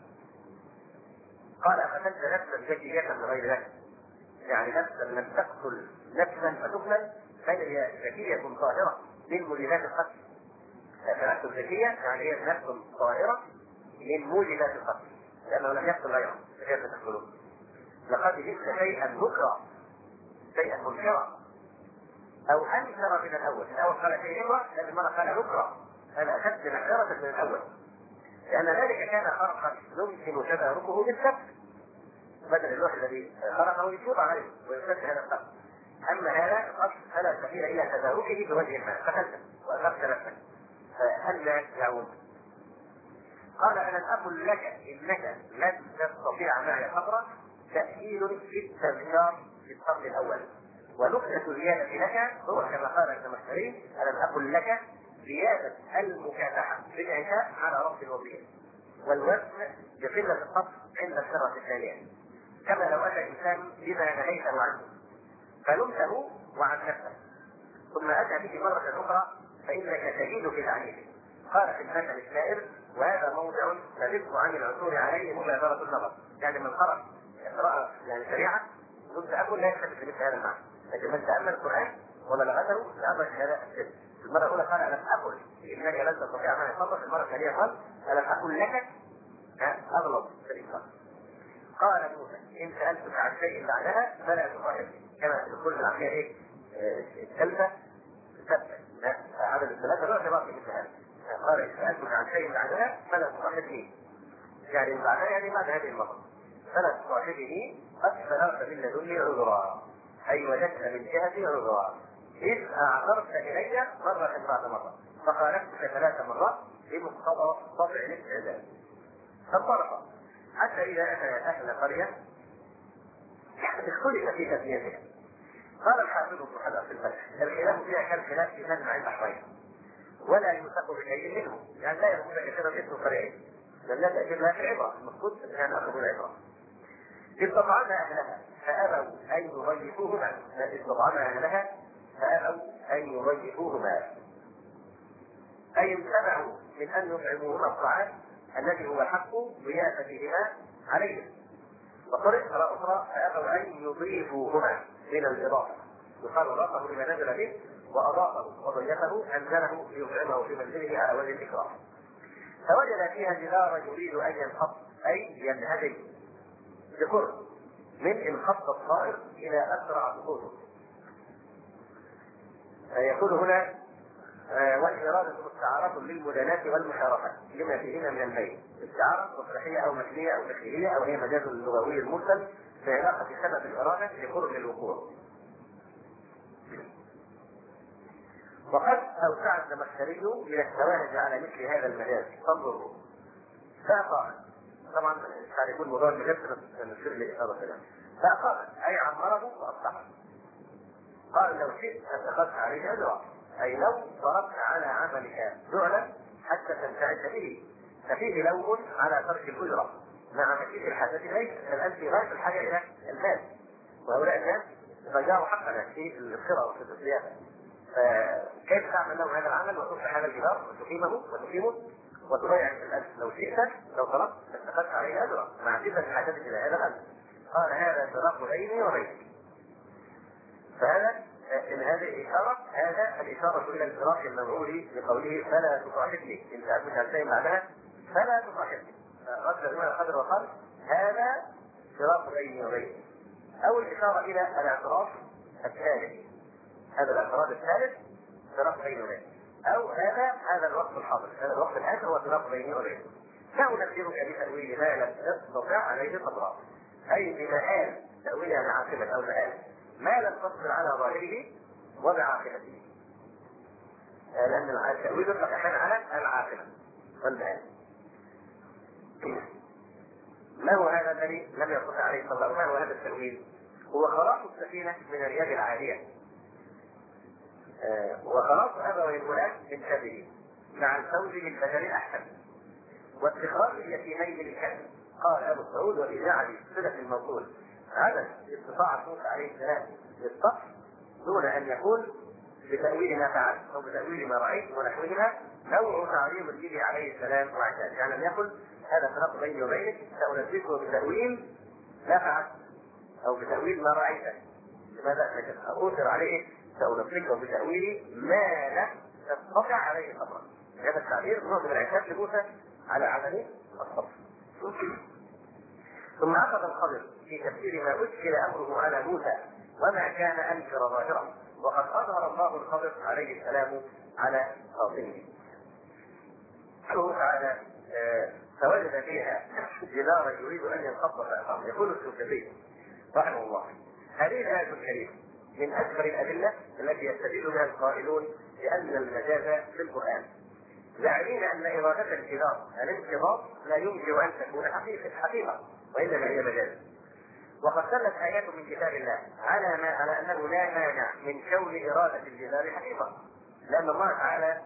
قال أقتلت نفسا زكية بغير نفس يعني نفسا لم تقتل نفسا فتقتل فهي زكية طاهرة من موجبات القتل. فنفس زكية يعني هي نفس طاهرة من موجبات القتل لأنه لم يقتل غيره كيف تقتلون. لقد جئت شيئا نكرا شيئا منكرا أو أنكر من الأول. الأول قال شيء نكرا لكن المرة قال نكرا هذا أشد نكرة من الأول لأن ذلك كان خرقا يمكن تداركه بالسبب بدل اللوح الذي خرقه يشوط عليه ويسد هذا القتل. أما هذا قد فلا سبيل إلى تداركه بوجه ما فقتلته وأخذت نفسك فهل يعود. قال ألم أقل لك إنك لن تستطيع معي صبرا تأكيد في التذكار في الصف الأول ونقطة زيادة لك هو كما قال الزمخشري ألم أقل لك زيادة المكافحة بالعشاء على رب الوظيفة والوزن بقلة الصف عند السرة الثانية كما لو أتى إنسان بما نهيته عنه فلمته وعن نفسه ثم أتى به مرة أخرى فإنك تجد في تعليمه. قال في المثل السائر وهذا موضع نزلت عن العثور عليه مبادرة النظر يعني من خرج رأى يعني شريعة ضد أقول لا يختلف مثل هذا المعنى لكن من تأمل القرآن وبلغته لأمر هذا السر. المرة الأولى قال ألم أقل إنك لن تستطيع معي صبرا. المرة الثانية قال ألم أقل لك أغلظ في الإنسان. قال موسى إن سألتك عن شيء بعدها فلا تصاحبني كما تقول العقلية إيه الثالثة ثبت عدد الثلاثة لا اعتبار في مثل هذا. قال إن سألتك عن شيء بعدها فلا تصاحبني يعني بعدها يعني بعد هذه المرة فلا تصاحبني قد بلغت من لدني عذرا أي وجدت من جهتي عذرا إذ أعذرت إلي مرة بعد مرة فخالفتك 3 مرات بمقتضى طبع الاستعداد. فانطلق حتى إذا أتى أهل قرية اختلف في تسميتها. قال الحافظ ابن حجر في الفتح الخلاف فيها كالخلاف في مجمع البحرين ولا يوثق بشيء منه يعني لا يكون كثيرا اسم قرية لم تأتي لها في عبرة المقصود أن أخذوا العبرة. استطعمنا أهلها فأبوا أن يضيفوهما أي امتنعوا من أن يطعموهما الطعام الذي هو حق ضيافتهما عليهم. وطريقة أخرى فأبوا أن يضيفوهما من الإضافة يقال أضافه لما نزل به وأضافه وضيفه أنزله ليطعمه في منزله على وجه الإكرام. فوجد فيها جدارا يريد أن ينحط أي ينهدم بقرب من انخفض الطائر إلى أسرع سقوطه. يقول هنا والإرادة مستعارة للمدانات والمشاركة لما فيهما من البيت. استعارة مصلحية أو مكنية أو تخيلية أو هي مجاز اللغوي المرسل في علاقة سبب الإرادة لقرب الوقوع. وقد أوسع الزمخشري إلى الشواهد على مثل هذا المجاز فانظروا. فقال طبعا يعني يكون موضوع المجسد نشير لإشارة كده. فأقام أي عمره وأصلحه. قال لو شئت اتخذت عليه اجرا، اي لو ضربت على عملك جعلا حتى تنتعش به، ففيه لوم على ترك الاجره مع مشيئه الحاجه اليه، الان في غايه الحاجه الى المال، وهؤلاء الناس ضيعوا حقنا في القراءه وفي الضيافه. فكيف تعمل لهم هذا العمل وتصلح هذا الجدار وتقيمه وتضيع الان؟ لو شئت لو طلبت اتخذت عليه اجرا مع شده الحاجه الى هذا الامر. قال هذا فراق بيني وبينك. فهذا إن هذه إشارة، هذا الإشارة إلى الفراق الموعود بقوله فلا تصاحبني، إن سألتك عن شيء بعدها فلا تصاحبني. رد ابن القدر وقال هذا فراق بيني وبينك. أو الإشارة إلى الاعتراف الثالث، هذا الاعتراف الثالث فراق بيني وبينك، أو هذا الوقت الحاضر، هذا الوقت الآخر هو فراق بيني وبينك. سأنبئك بتأويل ما لم تستطع عليه صبرا، أي بمآل تأويل يعني عاقبة أو مآل ما لم تصبر على ظاهره وبعاقبته، لأن التأويل يطلق أحيانا على العاقبة والمآل. ما هو هذا الذي لم يستطع عليه الصبر؟ ما هو هذا التأويل؟ هو خلاص السفينة من اليد العالية، وخلاص أبوي الغلام من شبه مع الفوز بالبدل الأحسن، واتخاذ اليتيمين للكسب. قال أبو سعود وفي جعل صلة الموصول عدم استطاعة موسى عليه السلام للصف دون أن يكون بتأويل ما فعل أو بتأويل ما رأيت ونحوهما نوع تعظيم الجيل عليه السلام وعشان، يعني لم يقل هذا فرق بيني وبينك سأنبئك بتأويل ما فعل أو بتأويل ما رأيته. لماذا؟ أؤثر عليه سأنبئك بتأويل ما لم تستطع عليه صبرا. هذا التعبير نوع من العتاب لموسى على عدم الصبر. ثم أخذ الخضر في تفسير ما أشكل أمره على موسى وما كان أنكر ظاهرا، وقد أظهر الله الخضر عليه السلام على باطنه. قوله تعالى فوجد فيها جدارا يريد أن ينقض فأقام. يقول السلفي رحمه الله هذه الآية الكريمة من أكبر الأدلة التي يستدل بها القائلون بأن المجاز في القرآن، زاعمين أن إرادة الجدار الانقضاض لا يمكن أن تكون حقيقة وإنما هي مجاز. وقد دلت آيات من كتاب الله على أنه لا مانع من كون إرادة الجدار حقيقة، لأن الله تعالى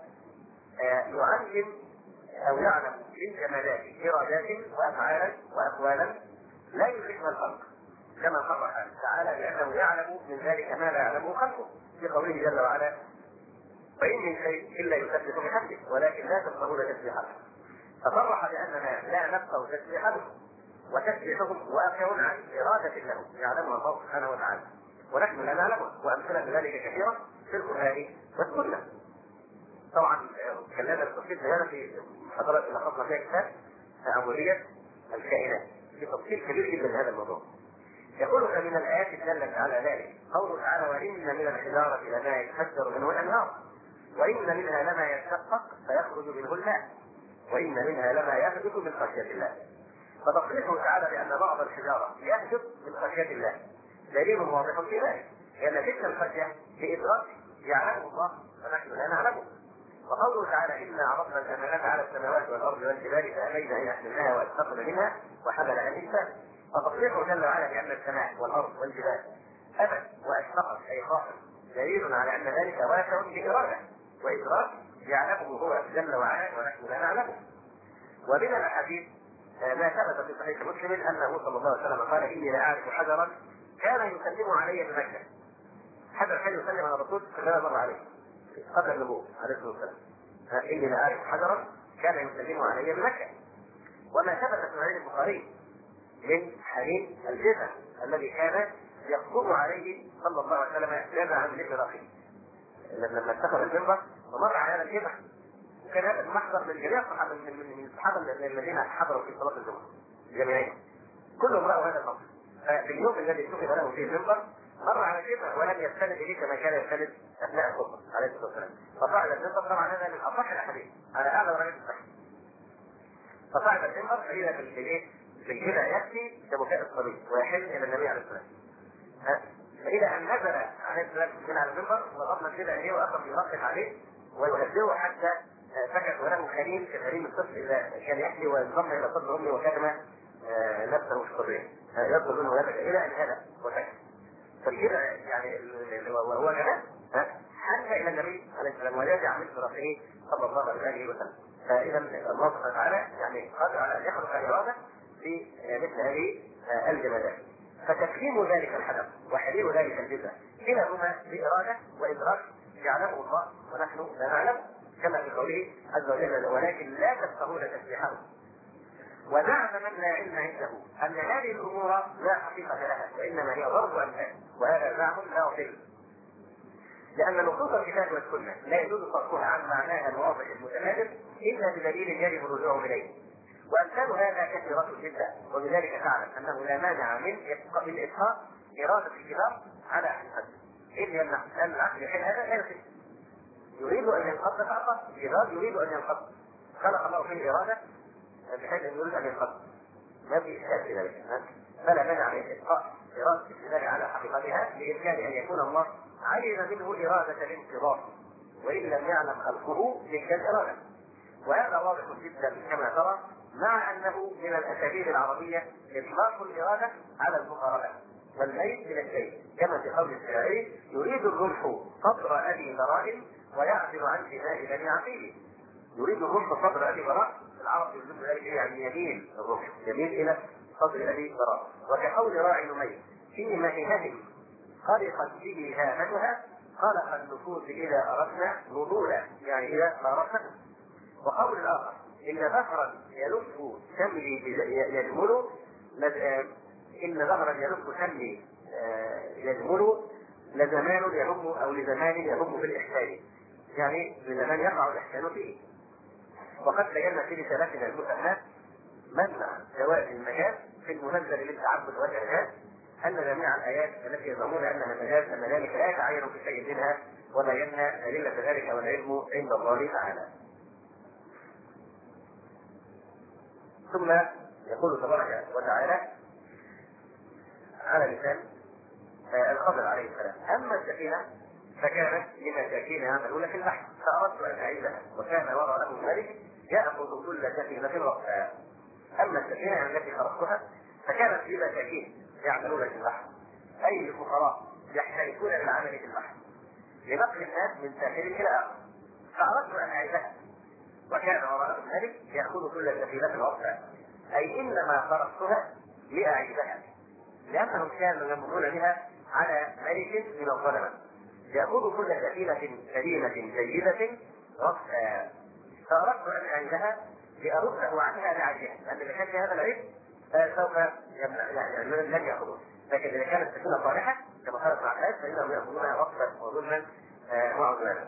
يعلم أو يعلم بالجمادات إرادات وأفعالا وأقوالا لا يدركها الخلق، كما صرح تعالى بأنه يعلم من ذلك ما لا يعلمه خلقه في قوله جل وعلا وإن من شيء إلا يسبح بحمده ولكن لا تفقهون تسبيحه. فصرح بأننا لا نفقه تسبيحه وتسبيحهم واقع عن إرادة له يعلمها الله سبحانه وتعالى، ونحن لا نعلمها، وأمثلة ذلك كثيرة في القرآن والسنة. طبعا تكلمنا بالتفصيل في هذا في محاضرات لخصنا فيها كتاب تعاملية الكائنات في تفصيل كبير جدا لهذا الموضوع. يقول من الآيات الدالة على ذلك قوله تعالى وإن من الحجارة لما يتفجر منه الأنهار وإن منها لما يشقق فيخرج منه الماء وإن منها لما يهبط من خشية الله. فتصريحه تعالى بأن بعض الحجارة يهبط من خشية الله دليل واضح في ذلك، لأن تلك الخشية بإدراك يعلمه الله ونحن لا نعلمه. وقوله تعالى إنا عرضنا الأمانة على السماوات والأرض والجبال فأبين أن يحملناها وأشفقن منها وحملها الإنسان. فتصريحه جل وعلا بأن السماء والأرض والجبال أبت وأشفقت أي خافت دليل على أن ذلك واقع بإرادة وإدراك يعلمه هو جل وعلا ونحن لا نعلمه. ومن الأحاديث ما ثبت في صحيح مسلم أنه صلى الله عليه وسلم قال إني لا أعرف حجرا كان يسلم علي بمكة. حجر كان يسلم على الرسول كما مر عليه قبل النبوة عليه الصلاة والسلام. إني لا أعرف حجرا كان يسلم علي بمكة. وما ثبت في صحيح البخاري من حديث الجبل الذي كان يخطب عليه صلى الله عليه وسلم جمعا لفراقه لما اتخذ المنبر ومر على هذا الجبل، وكان هذا المحضر من جميع الصحابه من الصحابه الذين حضروا في صلاه الجمعه جميعهم كلهم راوا هذا الموقف. في اليوم الذي اتخذ له فيه المنبر مر على الجبل ولم يستند اليه كما كان يستند اثناء الخطبه عليه الصلاه والسلام، فصعد المنبر. طبعا هذا من اصح الاحاديث على اعلى درجات الصحه. فصعد المنبر فاذا بالجبل ياتي كبكاء الصبي ويحل الى النبي عليه الصلاه والسلام. فإذا أن نزل عليه السلام من على المنبر وضربنا الجبل إليه وأخذ يرقق عليه ويهدئه حتى سكت وله خليل كخليل الطفل إذا كان يحكي وينضم إلى صدر أمه وكتم الحريه، يطلب منه ذلك الى ان هذا وسكت. فكده يعني وهو كمان حتى الى النبي عليه السلام ويرجع من راسه صلى الله عليه وسلم. فاذا الله سبحانه وتعالى يعني قادر على ان يخلق الاراده في مثل هذه الجمادات. فتكريم ذلك الحدث وحليل ذلك الجزء كلاهما باراده وادراك يعلمه الله ونحن لا نعلم، كما في قوله عز وجل ولكن لا تفقهون تسبيحه. وزعم من لا علم عنده ان هذه الامور لا حقيقه لها وانما هي ضرب امثال، وهذا زعم لا يصل، لان نصوص الكتاب والسنه لا يجوز صرفها عن معناها الواضح المتمادر الا بدليل يجب الرجوع اليه. وامثال هذا كثيره جدا، وبذلك تعلم انه لا مانع من اطلاق اراده الكتاب على حقيقته. اذ يمنع ان العقل يحل هذا لا يصح. يريد ان ينقض فقط، الكتاب يريد ان ينقض، خلق الله فيه اراده بحيث ان يريد ان ينقض، ما في اشكال في ذلك. فلا مانع من ابقاء اراده الكتاب على حقيقتها بامكان ان يكون الله علم منه اراده الانقضاض، وان لم يعلم خلقه تلك الاراده. وهذا واضح جدا كما ترى، مع انه من الاساليب العربيه اطلاق الاراده على المقاربه والميل من الشيء، كما في قول الشاعري يريد الرمح صدر ابي براء ويعزل عن دماء بني عقيل. يريد الرمح صدر ابي براء، العرب يريد ذلك يعني يميل الرمح، يميل الى صدر ابي براء. وكقول راعي نمير في مهنه خلقت به هامتها خلق النفوس اذا اردنا نضولا، يعني اذا اردنا. وقول الاخر ان ظهرا يلف شملي يجمل، ان ظهرا يلف شملي يجمل لزمان يهم او لزمان يهم بالاحسان، يعني لزمان يقع الاحسان فيه. وقد بينا في رسالتنا المسمى منع جواز المجاز في المنزل للتعبد والاعجاز ان جميع الايات التي يزعمون انها مجاز ان ذلك لا يتعين في شيء منها، وبينا ادله ذلك والعلم عند الله تعالى. ثم يقول تبارك وتعالى على لسان الخضر عليه السلام اما السفينه فكانت لمساكين يعملون في البحر فاردت ان اعيدها وكان وراءهم ملك ياخذ كل سفينه غصبا. اما السفينه التي خلقتها فكانت لمساكين يعملون في البحر، اي الفقراء يحترفون بالعمل في البحر لنقل الناس من ساحل الى اخر، فاردت ان اعيدها وكان وراءهم ملك ياخذ كل سفينه غصبا، اي انما خلقتها لاعيدها لانهم كانوا يمرون بها على ملك من الظلمه ياخذ كل سفينه سليمه جيده غصبا، فاردت ان اعيدها لارده عنها لعجلها، لان اذا كان في هذا العيب سوف يعني لن ياخذوه، لكن اذا كانت السفينه صالحه كما قالت مع الناس فانهم ياخذونها غصبا وظلما وعدوانا.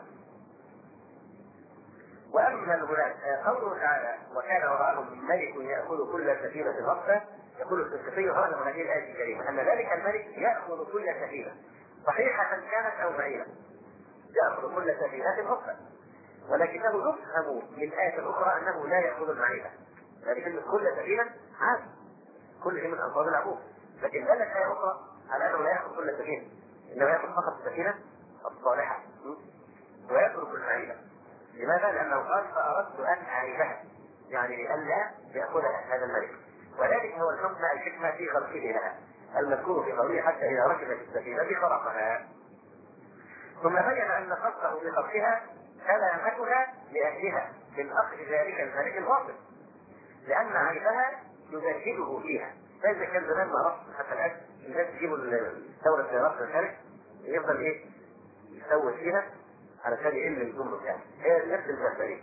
واما الغلام قوله تعالى وكان وراءهم ملك ياخذ كل سفينه غصبا، يقول السقطي هذا من هذه الايه الكريمه ان ذلك الملك ياخذ كل سفينه صحيحه كانت او بعيده، ياخذ كل سفينه غصبا، ولكنه يفهم من آية أخرى أنه لا يأخذ المعيبة، لكن كل سفينة عاد كل شيء من أنصار العبود، لكن دلت آية أخرى على أنه لا يأخذ كل سفينة، إنما يأخذ فقط السفينة الصالحة ويترك المعيبة. لماذا؟ لأنه قال فأردت أن أعيبها، يعني لئلا يأخذها هذا الملك، وذلك هو الحكمة في خلقه لها المذكور في قوله حتى إذا ركبت السفينة خرقها. ثم بين أن خلقه بخلقها سلامتها لأهلها من أخذ ذلك الملك الغاصب، لأن عيبها يزهده فيها. فإذا كان زمان ما رفض حتى الآن الناس يجيبوا ثورة رفض الخارج يفضل إيه يسوي فيها علشان يقل الجمرك، يعني هي نفس المسألة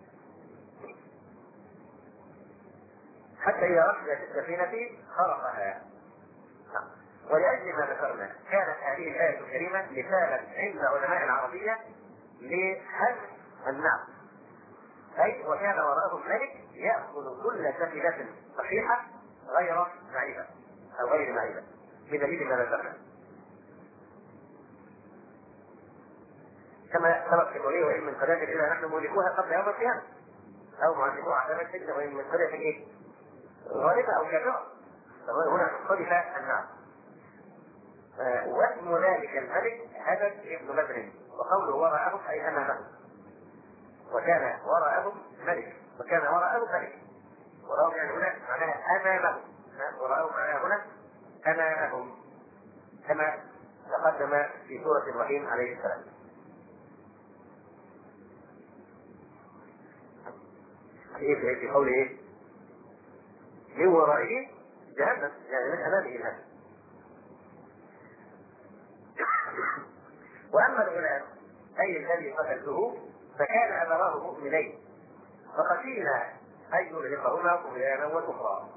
حتى إذا ركبت السفينة خرقها. ولأجل ما ذكرنا كانت هذه الآية الكريمة مثالا عند علماء العربية لحذف النعم، أي وكان وراءهم ملك يأخذ كل سفينة صحيحة غير معيبة أو غير معيبة بدليل ما ذكرنا، كما سبق في قوله وإن من قرية إلا نحن مهلكوها قبل يوم القيامة أو معذبوها عذابا شديدا وإن من قرية إيه غالبة أو كافرة، هنا اختلف النعم. واسم ذلك الملك هدد ابن بدر، وقوله وراءهم أي أمامهم، وكان وراءهم ملك وكان وراءهم ملك، وراءهم يعني هنا معناها أمامهم ورأوا هنا أمامهم كما تقدم في سورة إبراهيم عليه السلام. في قوله إيه؟ من ورائه جهنم، يعني من أمامه جهنم. وأما الغلام أي الذي قتلته فكان أبواه مؤمنين فخشينا أن يرهقهما طغيانا وكفرا.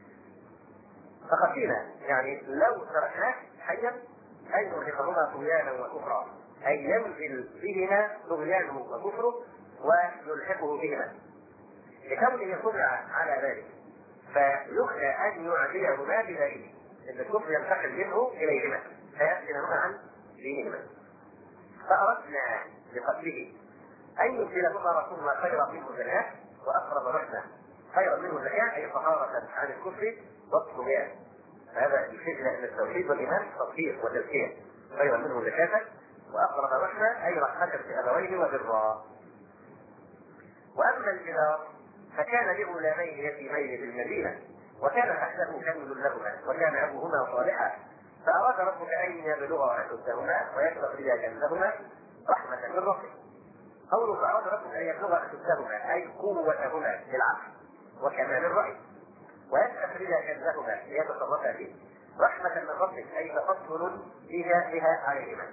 فخشينا يعني لو تركناه حيا أن يرهقهما طغيانا وكفرا، أي ينزل بهما طغيانه وكفره ويلحقه بهما لكونه طبع على ذلك، فيخشى أن يعديهما بذلك، أن الكفر ينتقل منه إليهما فيفتنهما عن دينهما. فأردنا بقتله أن يبدلهما رسولنا خيرا منه زكاة وأقرب رحمة. خيرا منه زكاة أي طهارة عن الكفر والطغيان، هذا يشير إلى أن التوحيد والإيمان تطهير وتزكية. خيرا منه زكاة وأقرب رحمة أي رحمة بأبويه وبرا. وأما الجدار فكان لغلامين يتيمين في المدينة وكان تحته كنز لهما وكان أبوهما صالحا فأراد ربك أن يبلغا أشدهما ويستخرجا كنزهما رحمة من ربك. قوله فأراد ربك أن يبلغا أشدهما أي قوتهما بالعقل وكمال الرأي ويستخرجا كنزهما ليتصرفا فيه رحمة من ربك أي تفضل بها عليهما.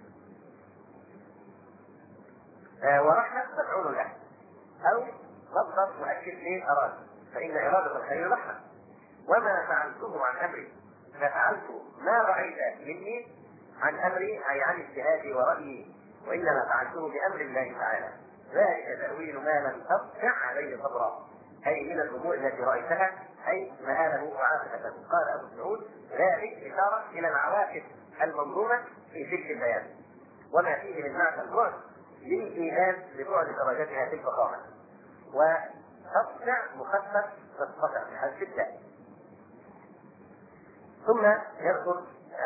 ورحمة مفعول له أو مصدر مؤكد ليه أراد، فإن إرادة الخير رحمة. وما فعلته عن أمري ففعلت ما رأيت مني عن أمري أي عن اجتهادي ورأيي، وإنما فعلته بأمر الله تعالى. ذلك تأويل ما لم تستطع عليه صبرا، أي من الأمور التي رأيتها أي مآله وعاقبته. قال أبو سعود ذلك إشارة إلى العواقب المنظومة في تلك البيان وما فيه من معنى البعد للإيمان ببعد درجتها في الفخامة. وتقطع مخفف تتقطع الشدة. ثم يذكر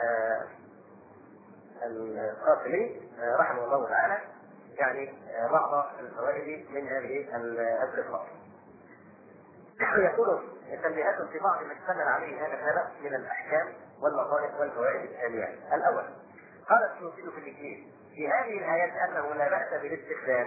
القاسمي رحمه الله تعالى يعني بعض الفوائد من هذه القصة. يقول تنبيهات في بعض ما اشتمل عليه هذا النبأ من الأحكام واللطائف والفوائد التالية. الأول قال السيوطي في الإكليل في هذه الآيات أنه لا بأس بالاستخدام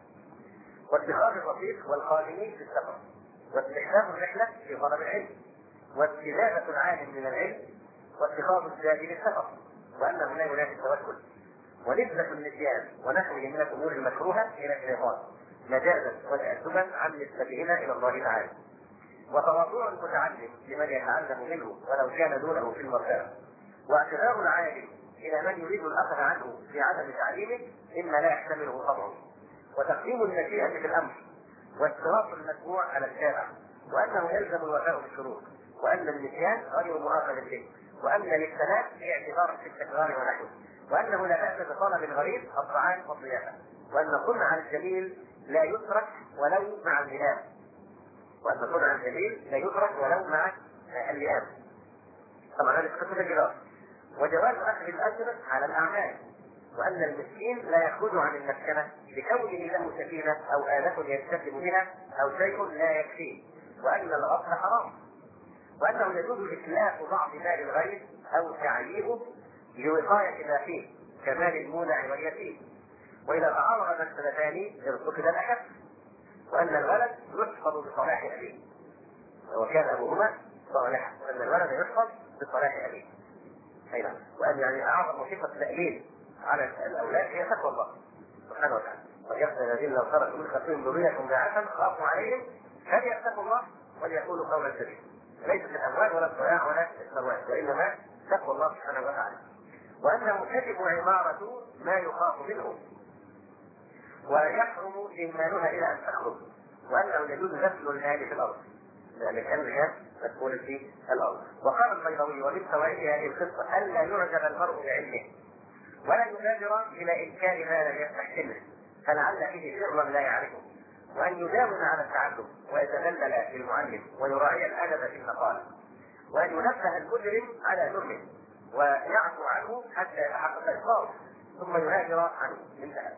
واتخاذ الرفيق والخادمين في السفر واستحباب الرحلة في طلب العلم واستزادة العالم من العلم واتخاذ الزاد للسفر، وأنه لا ينافي التوكل ونسبة النسيان ونحوه من الأمور المكروهة إلى الشيطان مجازا وتأدبا عن نسبتهما إلى الله تعالى، وتواضع المتعلم لمن يتعلم منه ولو كان دونه في المرتبة، واعتذار العالم إلى من يريد الأخذ عنه في عدم تعليمه مما لا يحتمله طبعه، وتقديم النصيحة في الأمر واشتراط المتبوع على الشارع، وأنه يلزم الوفاء بالشروط، وأن النسيان غير مؤاخذ به، وأن للثلاث اعتبار في التكرار ونحوه، وأنه لا بأس بطلب الغريب الطعام والضيافة، وأن صنع الجميل لا يترك ولو مع اللئام، وأن صنع الجميل لا يترك ولو مع اللئام. طبعا هذه قصة الجدار. وجواز أخذ الأجر على الأعمال، وأن المسكين لا يخرج عن المسكنة لكونه له سكينة أو آلة يستخدم بها أو شيء لا يكفيه، وأن الأصل حرام، وأنه يجوز إتلاف بعض مال الغير أو تعييبه لوقاية ما فيه كمال المولع واليتيم، وإذا تعارض مسألتان ارتكب الأخف، وأن الولد يحفظ بصلاح أبيه وكان أبوهما صالحا، وأن الولد يحفظ بصلاح أبيه. أيضا وأن يعني أعظم وصفة تأمين على الأولاد هي تقوى الله سبحانه وتعالى. ويخشى الذين لو تركوا من خلفهم ذرية ضعافا خافوا عليهم فليتقوا الله وليقولوا قولا سديدا. ليست الأموال ولا الضياع ولا الثروات، وإنما تقوى الله سبحانه وتعالى. وأنه تجب عمارة ما يخاف منه ويحرم إهمالها إلى أن تخرج، وأنه يجوز دفن المال في الأرض لأن كان تكون في الأرض. وقال البيضاوي ومن فوائد هذه القصة ألا يعجب المرء بعلمه ولا يبادر إلى إنكار ما لم يستحسنه فلعل فيه سرا لا يعرفه، وأن يداوم على التعلم ويتذلل للمعلم ويراعي الأدب في المقال، وأن ينبه المجرم على جرمه ويعفو عنه حتى يتحقق إصراره ثم يهاجر عنه. انتهى.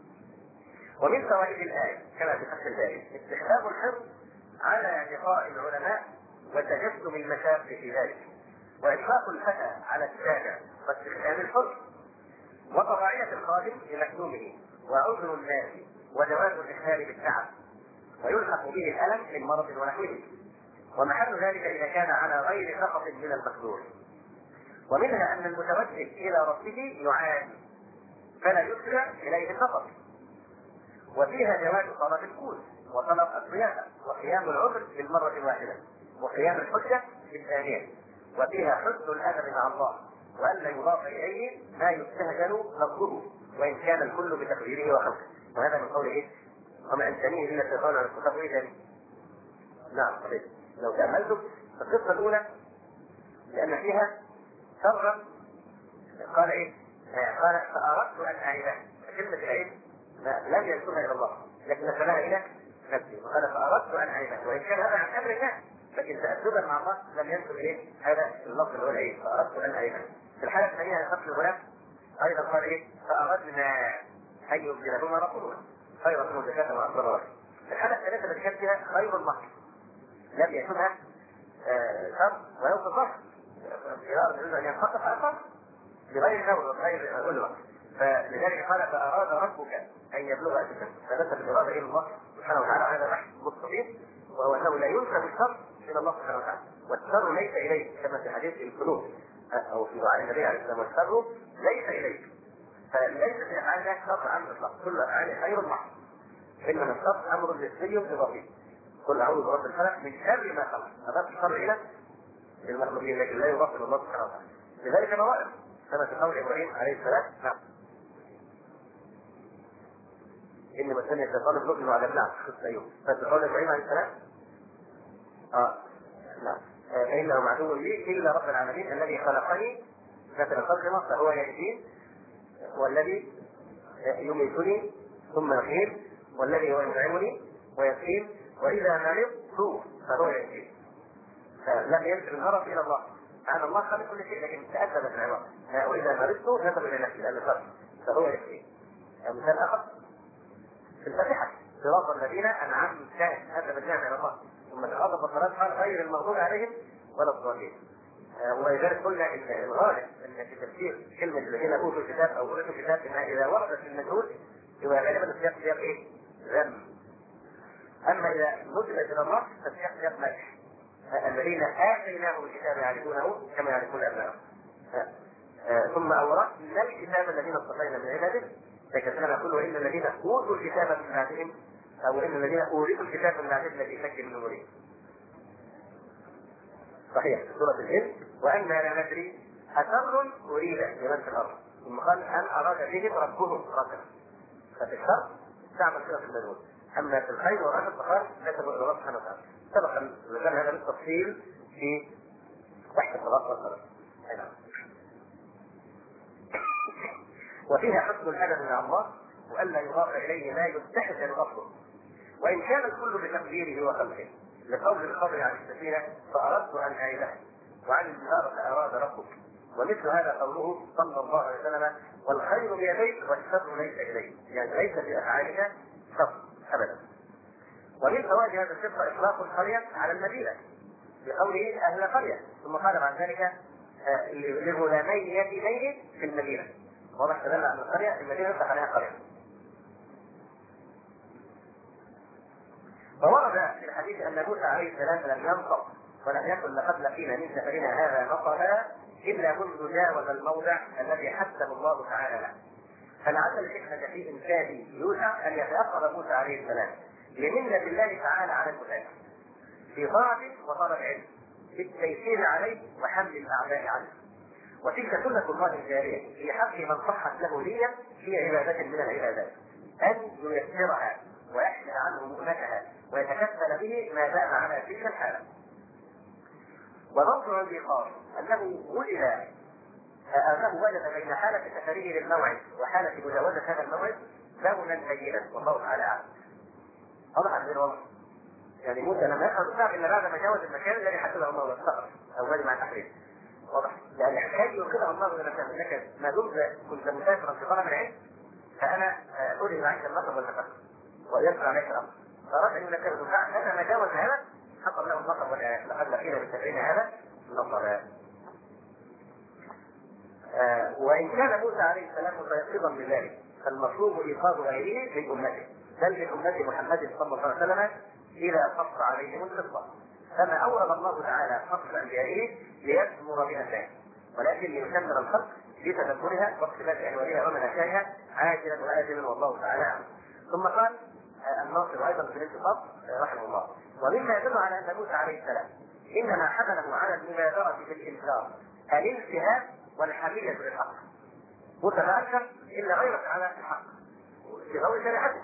ومن فوائد الآية كما في فتح الباري استحباب الحرص على لقاء العلماء وتجسم المشاق في ذلك، وإطلاق الفتى على السادة واستخدام الحر، وطبيعية الخادم لمخدومه، وعذر الناس، وجواز الإخلال بالتعب، ويلحق به الألم من مرض ونحوه، ومحل ذلك إذا كان على غير سخط من المقدور. ومنها أن المتوجه إلى ربه يعاني فلا يسرع إليه السفر، وفيها جواز طلب الكون وطلب الضيافة وقيام العذر بالمرة الواحدة وقيام الحجة بالثانية، وفيها حسن الأدب مع الله وألا يضاف إليه ما يستهجن لفظه وإن كان الكل بتقديره وخلقه. وهذا من قوله إيه؟ وما أنسانيه إلا الشيطان على الكتاب ذلك. نعم صحيح. لو تأملتم في القصة الأولى لأن فيها شرا قال إيه؟ قال فأردت أن أعيبه. كلمة العيب لم ينسبها إلى الله لكن نسبها إلى نفسه، وقال فأردت أن أعيبه، وإن كان هذا عن أمر الله لكن تأدبا مع الله لم ينسب إليه هذا اللفظ اللي هو العيب فأردت أن أعيبه. في الحالة الثانية قتل الغلام أيضا قال إيه؟ فأردنا أن يبدلهما ربهما خيرا منه زكاة وأقرب رحما. الحالة الثالثة التي كانت فيها خير المهر لم يكنها شر ويوم الظهر إرادة أن ينفق فأنفق بغير نور وغير علوة، فلذلك قال فأراد ربك أن يبلغ أجله، فنسب الإرادة إلى الله سبحانه وتعالى. هذا بحث مستقيم، وهو أنه لا ينسب الشر إلى الله سبحانه وتعالى، والشر ليس إليه كما في حديث القلوب أو في دعاء النبي عليه الصلاة والسلام والشر ليس إليه، فليس في أفعال شر عن الإطلاق، كل أفعال خير محض، إنما الشر أمر نسبي إضافي. قل أعوذ برب الفلق من شر ما خلق، أضاف الشر إلى المخلوقين لكن لا يضاف إلى الله سبحانه وتعالى. لذلك موائد كما في قول إبراهيم عليه السلام نعم إن مثلني الشيطان بنقل على ابنه قصة أيوب، ففي قول إبراهيم عليه السلام نعم فإنه عدو لي إلا رب العالمين الذي خلقني مثل خلقنا فهو يهدين، والذي يميتني ثم يحيين، والذي هو يطعمني ويسقين، وإذا مرضت فهو يشفين. فلم ينسب المرض إلى الله، سبحان الله خلق كل شيء لكن تأدب في العبارة وإذا مرضت نسب إلى نفسي لأن فرق فهو يشفين. مثال آخر في الفاتحة صراط الذين أنعمت أدب النعمة إلى الله، ثم تغضب الصلاة قال غير المغضوب عليهم ولا الضالين. ولذلك قلنا ان الغالب ان في تفسير كلمه الذين اوتوا الكتاب او اورثوا الكتاب انها اذا وردت في المجهول يبقى غالبا السياق سياق ايه؟ ذم. اما اذا نسبت الى الله فالسياق سياق مدح. الذين اتيناهم الكتاب يعرفونه كما يعرفون ابنائهم. ثم اورثنا الكتاب الذين اصطفينا من عباده فكتبنا نقول وان الذين اوتوا الكتاب من بعدهم او ان الذين اورثوا الكتاب من بعدهم الذي شك من نورهم. صحيح سورة الجن وأنا لا ندري أشر أريد بمن في الأرض ثم قال أن أراد بهم ربهم رشدا. ففي الشر تعمل كده في المجهول، أما في الخير والرشد فقال كتبوا إلى الله سبحانه وتعالى. سبق أن ذكرنا هذا بالتفصيل في بحث الصلاة والصلاة. وفيها حسن الأدب مع الله وألا يضاف إليه ما يستحسن أصله وإن كان الكل بتقديره وخلقه، لقول الخضر عن السفينة فأردت أن أعيدها وعن النار فأراد ربك، ومثل هذا قوله صلى الله عليه وسلم والخير بيديك والشر ليس إليك، يعني ليس في أفعالك شر أبدا. ومن فوائد هذا القصة إطلاق القرية على المدينة بقوله أهل قرية، ثم قال بعد ذلك لغلامين يتيمين في المدينة، واضح تدل على القرية المدينة يطلق عليها قرية. فورد في الحديث أن موسى عليه السلام لم ينطق ولم يكن لقد لقينا من سفرنا هذا نصبا إلا منذ جاوز الموضع الذي حسب الله تعالى له، فلعل الحكمة في إمكان يوسع أن يتأخر موسى عليه السلام لمنة الله تعالى على المسافر في طاعة وطلب علم في التيسير عليه وحمل الأعداء عنه. وتلك سنة الله الجارية في حق من صحت له نية في عبادة من العبادات أن ييسرها ويحمل عنه مؤنتها ويتكفل به ما دام على تلك الحالة. وموضع الإيقاف أنه وجد بين حالة سفره للموعد وحالة مجاوزة هذا الموعد لونا بينا والله تعالى أعلم. واضح عن غير واضح؟ يعني موسى لما يفهم إلا بعد ما جاوز المكان الذي حدده الله والسقف أو مجمع التحريم. واضح؟ لأن يحتاج ينقذه الله إلى مكان، لكن ما دمت كنت مسافرا في طلب العلم فأنا أريد عنك المطلب والنفق ويسرع عليك الأمر. فأراد أن ينكره فأنا ما جاوز هذا حصل له النصر والآيات لقد لقينا بالتابعين هذا نصرا. وإن كان موسى عليه السلام متيقظا بذلك فالمطلوب إيقاظ غيره من أمته، بل من أمة محمد صلى الله عليه وسلم إذا قص عليهم القصة. كما أورد الله تعالى قصص أنبيائه ليثمر بها الناس، ولكن ليكمل الخلق بتدبرها واقتباس أحوالها ومناكبها عاجلا وآجلا والله تعالى أعلم. ثم قال الناصر أيضا في الانتقاض رحمه الله: ومما يدل على أن موسى عليه السلام إنما حمله على المبادرة في الإنكار الالتهاب والحمية للحق. موسى لا أنكر إلا غيرة على الحق في ضوء شريعته،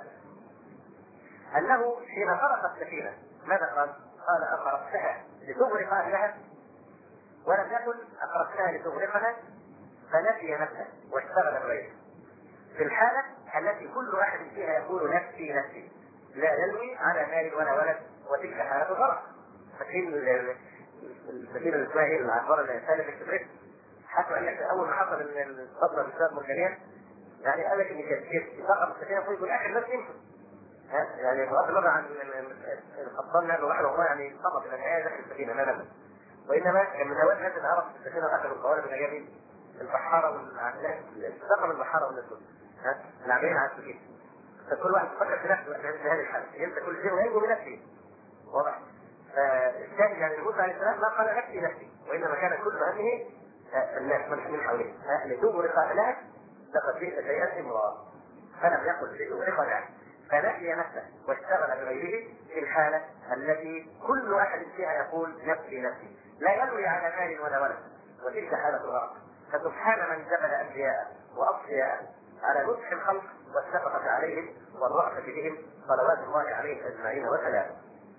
أنه حين خرق السفينة ماذا قال؟ قال: أخرقتها لتغرق أهلها ولم يكن أخرقتها لتغرقها، فنسي نفسه واشتغل بغيره. في الحالة التي كل واحد فيها يقول نفسي نفسي، لا يلوي على مال ولا ولد، وتلك حالة الغرق. فاكرين السفينة اللي اسمها العبارة اللي سالت الكبريت؟ حتى قال لك أول ما حصل الصدمة بسبب مرجانية، يعني قال لك إن كانت سقط السفينة فوق والآخر الناس يمشوا. يعني بغض النظر عن القبطان نقل واحد والله يعني سقط إلى النهاية داخل السفينة ما نزل، وإنما كان من أول الناس اللي عرف السفينة وأخذوا القوارب من أيام البحارة والعدلات، سقط البحارة والنسل لاعبين على السفينة. فكل واحد يفكر في نفسه في هذه الحالة، ينسى كل شيء وينجو بنفسه. واضح؟ فالثاني يعني موسى عليه السلام ما قال نفسي نفسي، وإنما كان كل همه الناس من حوله لتغرق أهلها لقد جئت شيئا امرا، فلم يقل لتغرق أهلها، فنسي نفسه واشتغل بغيره في الحالة التي كل أحد فيها يقول نفسي نفسي، لا يلوي على مال ولا ولد، وتلك حالة الغرق. فسبحان من جبل أنبياء وأصفياء على نصح الخلق والشفقة عليهم والرأفة بهم صلوات الله عليهم أجمعين وسلامه.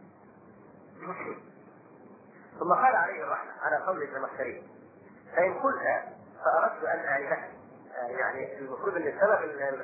ثم قال عليه الرحمة على قول ابن مختارين: فإن قلت فأردت أن أعرفها، يعني المفروض ان السبب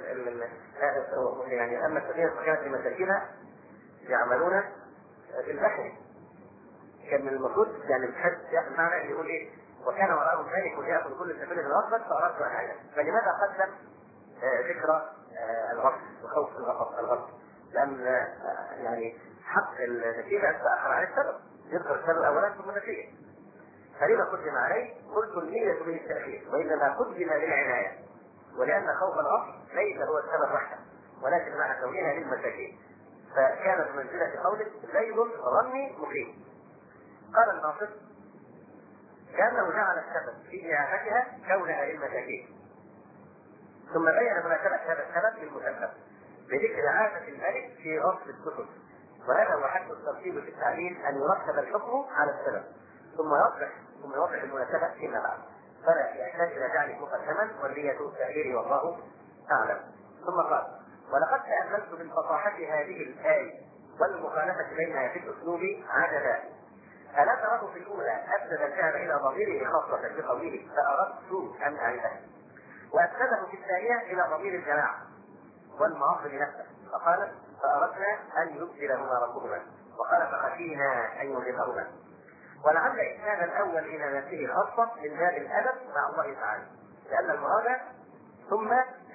يعني اما السفينه فكانت لمساكينها يعملون في البحر، كان من المفروض يعني بحث ياخذ معنى ان يقول ايه: وكان وراءهم ملك ياخذ كل سفينه الغصب فاردت ان اعرفها. فلماذا قدم ذكر الغصب وخوف الغصب؟ لان يعني حق النتيجه تاخر عن السبب، يذكر السبب اولا ثم النتيجه. فلما قدم عليه؟ قلت النية من التأخير، وإنما قدم للعناية، ولأن خوف الأصل ليس هو السبب وحده، ولكن مع كونها للمساكين، فكانت منزلة قوله زيد ظني مقيم. قال الناصر: كأنه جعل السبب في إعانتها كونها للمساكين، ثم بين مناسبة هذا السبب للمسبب بذكر عادة الملك في غصب السفن، وهذا هو حد الترتيب في التعليل، أن يرتب الحكم على السبب ثم يوضح المناسبة فيما بعد، فلا يحتاج إلى جعله مقدما والنية تأخيره والله أعلم. ثم قال: ولقد تأملت من فصاحة هذه الآية والمخالفة بينها في الأسلوب عددا. ألا تراه في الأولى أسند الفعل إلى ضميره خاصة بقوله فأردت أن أعرفه، وأسنده في الثانية إلى ضمير الجماعة والمعصر نفسه، فقال فأردنا أن يبدلهما ربهما، وقال فخشينا أن يغرقهما. ولعل إسناد الأول إلى نفسه خاصة من باب الأدب مع الله تعالى، لأن المراد ثم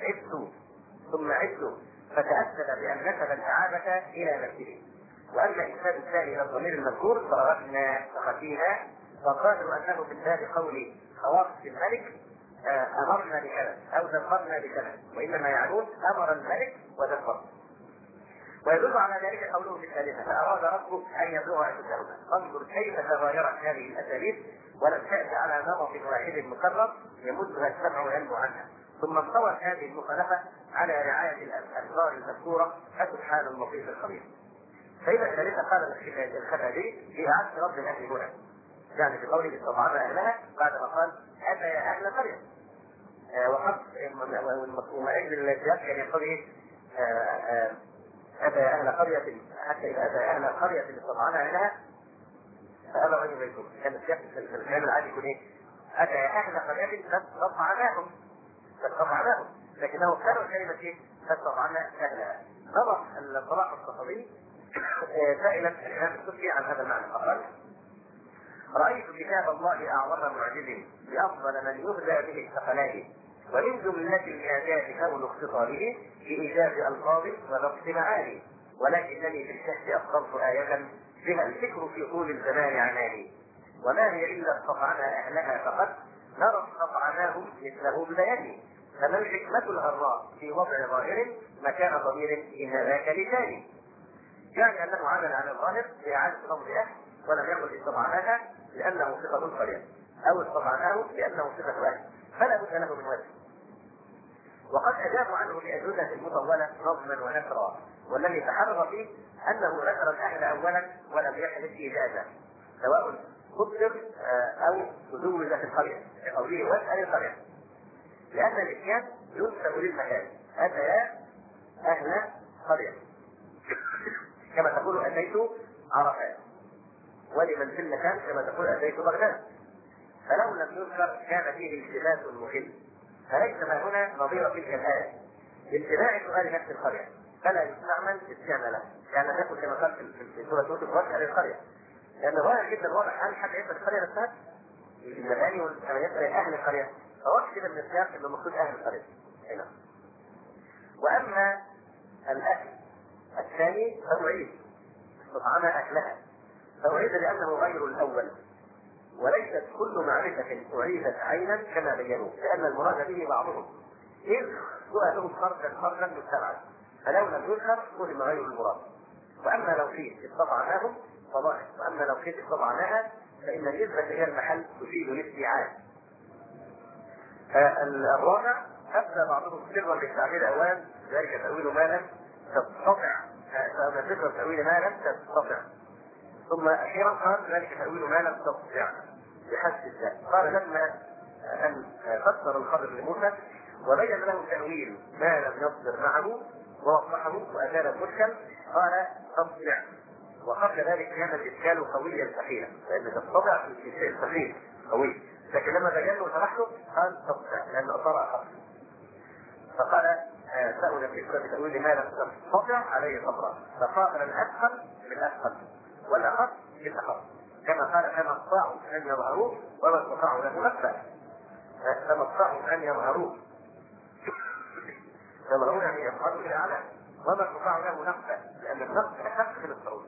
عدت فتأكد بأن نسب الإعادة إلى نفسه. وأما إسناد الثاني إلى الضمير المذكور فأردنا فخشينا، فقالوا أنه من باب قول خواص الملك أمرنا بكذا أو دبرنا بكذا، وإنما يعنون أمر الملك ودبر. ويدل على ذلك قوله في الثالثة: فأراد ربك أن يبلغ أشدهما. انظر كيف تغايرت هذه الأساليب ولم تأتي على نمط واحد مكرر يمدها السمع وينبو عنها، ثم انطوت هذه المخالفة على رعاية الأسرار المذكورة، فسبحان اللطيف الخبير. فإذا الثالثة قال الخفاجي في إعادة رب الأهل هنا، يعني في قوله استطعنا أهلها بعد ما قال أتى يا أهل قرية، وحط وأجل السياق يعني يقول أتى أهل قرية، حتى إذا أتى أهل قرية استطعنا أهلها فأبى أن يبيتون. كان السياق في الكلام العادي يكون إيه؟ أتى أهل قرية فاستطعناهم، لكنه كانوا كلمة إيه؟ فاستطعنا أهلها. نظر الطلاق الصحابي سائلا الإمام السبكي عن هذا المعنى، فقال: رأيت كتاب الله أعظم معجز بأفضل من يهدى به الثقلين، ومن جملة الآيات كون اختصاره بإيجاد ألفاظ وضبط معاني، ولكنني في الكهف أفضلت آية بها الفكر في طول الزمان عناني، وما هي إلا استطعنا أهلها فقط نرى استطعناهم مثله ببيان. فما الحكمة الغراء في وضع ظاهر مكان ضمير إن ذاك لسان؟ يعني أنه عمل على الظاهر بإعادة لفظ أهل ولم يقل استطعناها لأنه صفة القرية أو استطعناه لأنه صفة أهل، فلا بد له من وجه. وقد أجابوا عنه بأجوبة مطولة نظما ونثرا، والذي تحرر فيه أنه ذكر الأهل أولا ولم يحدث إجازة، سواء قدر أو تزوج في القرية بقوله واسأل القرية، لأن الإتيان ينسب للمكان. أتى أهل قرية كما تقول أتيت عرفات، ولمن في المكان كما تقول أتيت بغداد. فلو لم يذكر كان فيه التباس مخل، فليس ما هنا نظير تلك الآية لامتناع سؤال نفس القرية، فلا يستعمل اتيان له، يعني لم يكن كما قال في سورة يوسف واسأل القرية، لأن ظاهر جدا واضح هل حد يسأل القرية نفسها؟ المباني كما يسأل أهل القرية، فواضح كده من السياق أنه المقصود أهل القرية هنا. وأما الأهل الثاني فأعيد استطعم أهلها، فأعيد لأنه غير الأول، وليست كل معرفة أعيدت عينا كما بينوا، لأن المراد به بعضهم إذ سؤالهم خرجا مستبعد، فلو لم يذكر فهم غير المراد. وأما لو قيل استطعناهم فضائع، وأما لو قيل استطعناها فإن النسبة هي المحل تفيد الاستيعاب. الرابع أبدى بعضهم سرا بالتعبير أولا ذلك تأويل ما لم تستطع، فذكر تأويل ما لم تستطع، ثم أخيرا قال ذلك تأويل ما لم تستطع بحسب الذات. قال لما أن فسر الخبر لموسى وبين له تأويل ما لم يصدر معه ووضحه وأزال المشكل قال تستطع، وقبل ذلك كان الإشكال قويا ثقيلا، لأن تستطع في شيء ثقيل قوي، لكن لما بين له وشرح له قال تستطع لأن أثار أخف، فقال سأل في تأويل ما لم تستطع عليه صبرا، فقابل الأثقل بالأثقل والأخف بالأخف، كما قال فما استطاعوا أن يظهروه وما استطاعوا له نفسا، فما استطاعوا أن يظهروه يظهرون يعني يظهروا إلى أعلى، وما استطاعوا له نفسا لأن النفس أخف من الصعود،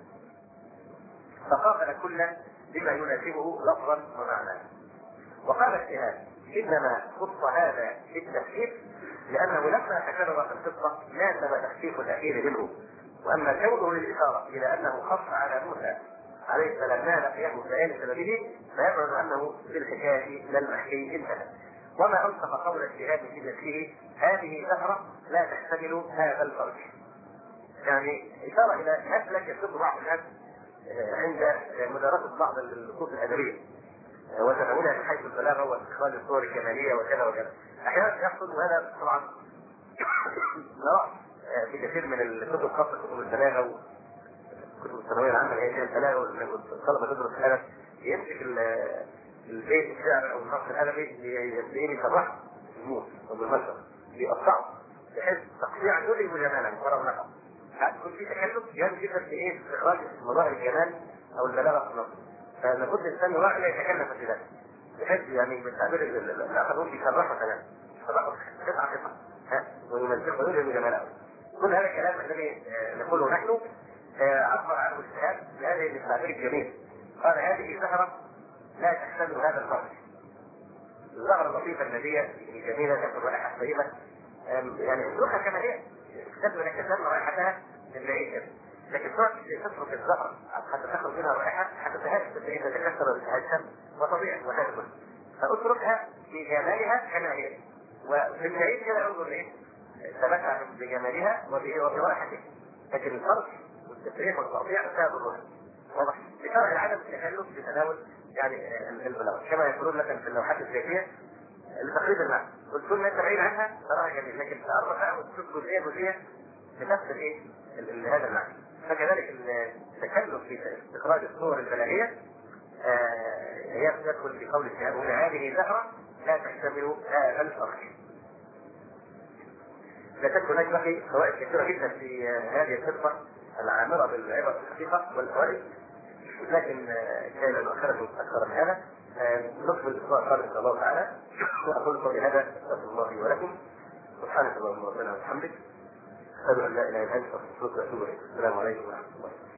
فقابل كلا بما يناسبه لفظا ومعنى. وقال اجتهاد إنما خص هذا بالتخفيف لأنه لما تكرر في القصة ناسب تخفيف الأخير منه، وأما كونه للإشارة إلى أنه خف على موسى عليه السلام ما لقيه بيان سببه فيبعد أنه في الحكاية لا المحكي انتهى. وما أنصف قول اجتهاد في نفسه هذه زهرة لا تحتمل هذا الفرق، يعني إشارة إلى مسلك يسد بعض الناس عند مدرسة بعض النصوص الأدبية وتناولها من حيث البلاغة واستخراج الصور الجمالية وكذا وكذا. أحيانا يحصل، وهذا طبعا نرى في كثير من الكتب خاصة كتب البلاغة وكتب الثانوية العامة اللي هي البلاغة والطلبة تدرس هذا يمسك البيت الشعر أو النص الأدبي يشرحه بالموس وبالمشرق يقطعه بحيث تقطيع يلهم جمالا ورونقه. هتكون في تكلف يجب في ايه استخراج مظاهر الجمال او البلاغه في النص، فلابد الانسان يراعي لا يتكلف في ذلك بحيث يعني من تعبير الاخرون يشرحه كلام قطعه ويمزقه ويلهم جماله. كل هذا الكلام الذي نقوله نحن عبر عنه الاجتهاد بهذه التعبير الجميل. قال هذه زهره لا تحتمل هذا الفرق، الزهره اللطيفه النبيه الجميله تاكل رائحه طيبه، يعني اتركها كما هي تبدو انك تسمى رائحتها من بعيد، لكن تترك الزهره حتى تخرج منها رائحه حتى تهدد اذا تكسر وتتهشم وتضيع وتاكل، فاتركها في جمالها كما هي، وفي بعيد كده انظر ايه تمتع بجمالها وبرائحتها، لكن الفرق والتفريق والتقطيع سبب الروح واضح بشرع عدم التكلف بتناول يعني البلاغه كما يقولون مثلا في اللوحات الزيتيه لتقريب المعنى، والكل ما انت بعيد عنها تراها جميل، لكن تقرب بقى وتشوف جزئيه لنفس الايه هذا المعنى. فكذلك التكلف في استخراج الصور البلاغيه هي تدخل في قول الشهاب هذه زهره لا تحتمل هذا الفرق. لا شك هناك بقي فوائد كثيره جدا في هذه القصه العامره بالعبر الحقيقه والفوائد، لكن كان نؤخره اكثر من هذا نكمل الاسبوع القادم ان شاء الله تعالى. واقول قولي هذا استغفر الله ولكم، سبحانك اللهم ربنا وبحمدك اشهد ان لا اله الا انت استغفرك واتوب اليك. السلام عليكم ورحمه الله.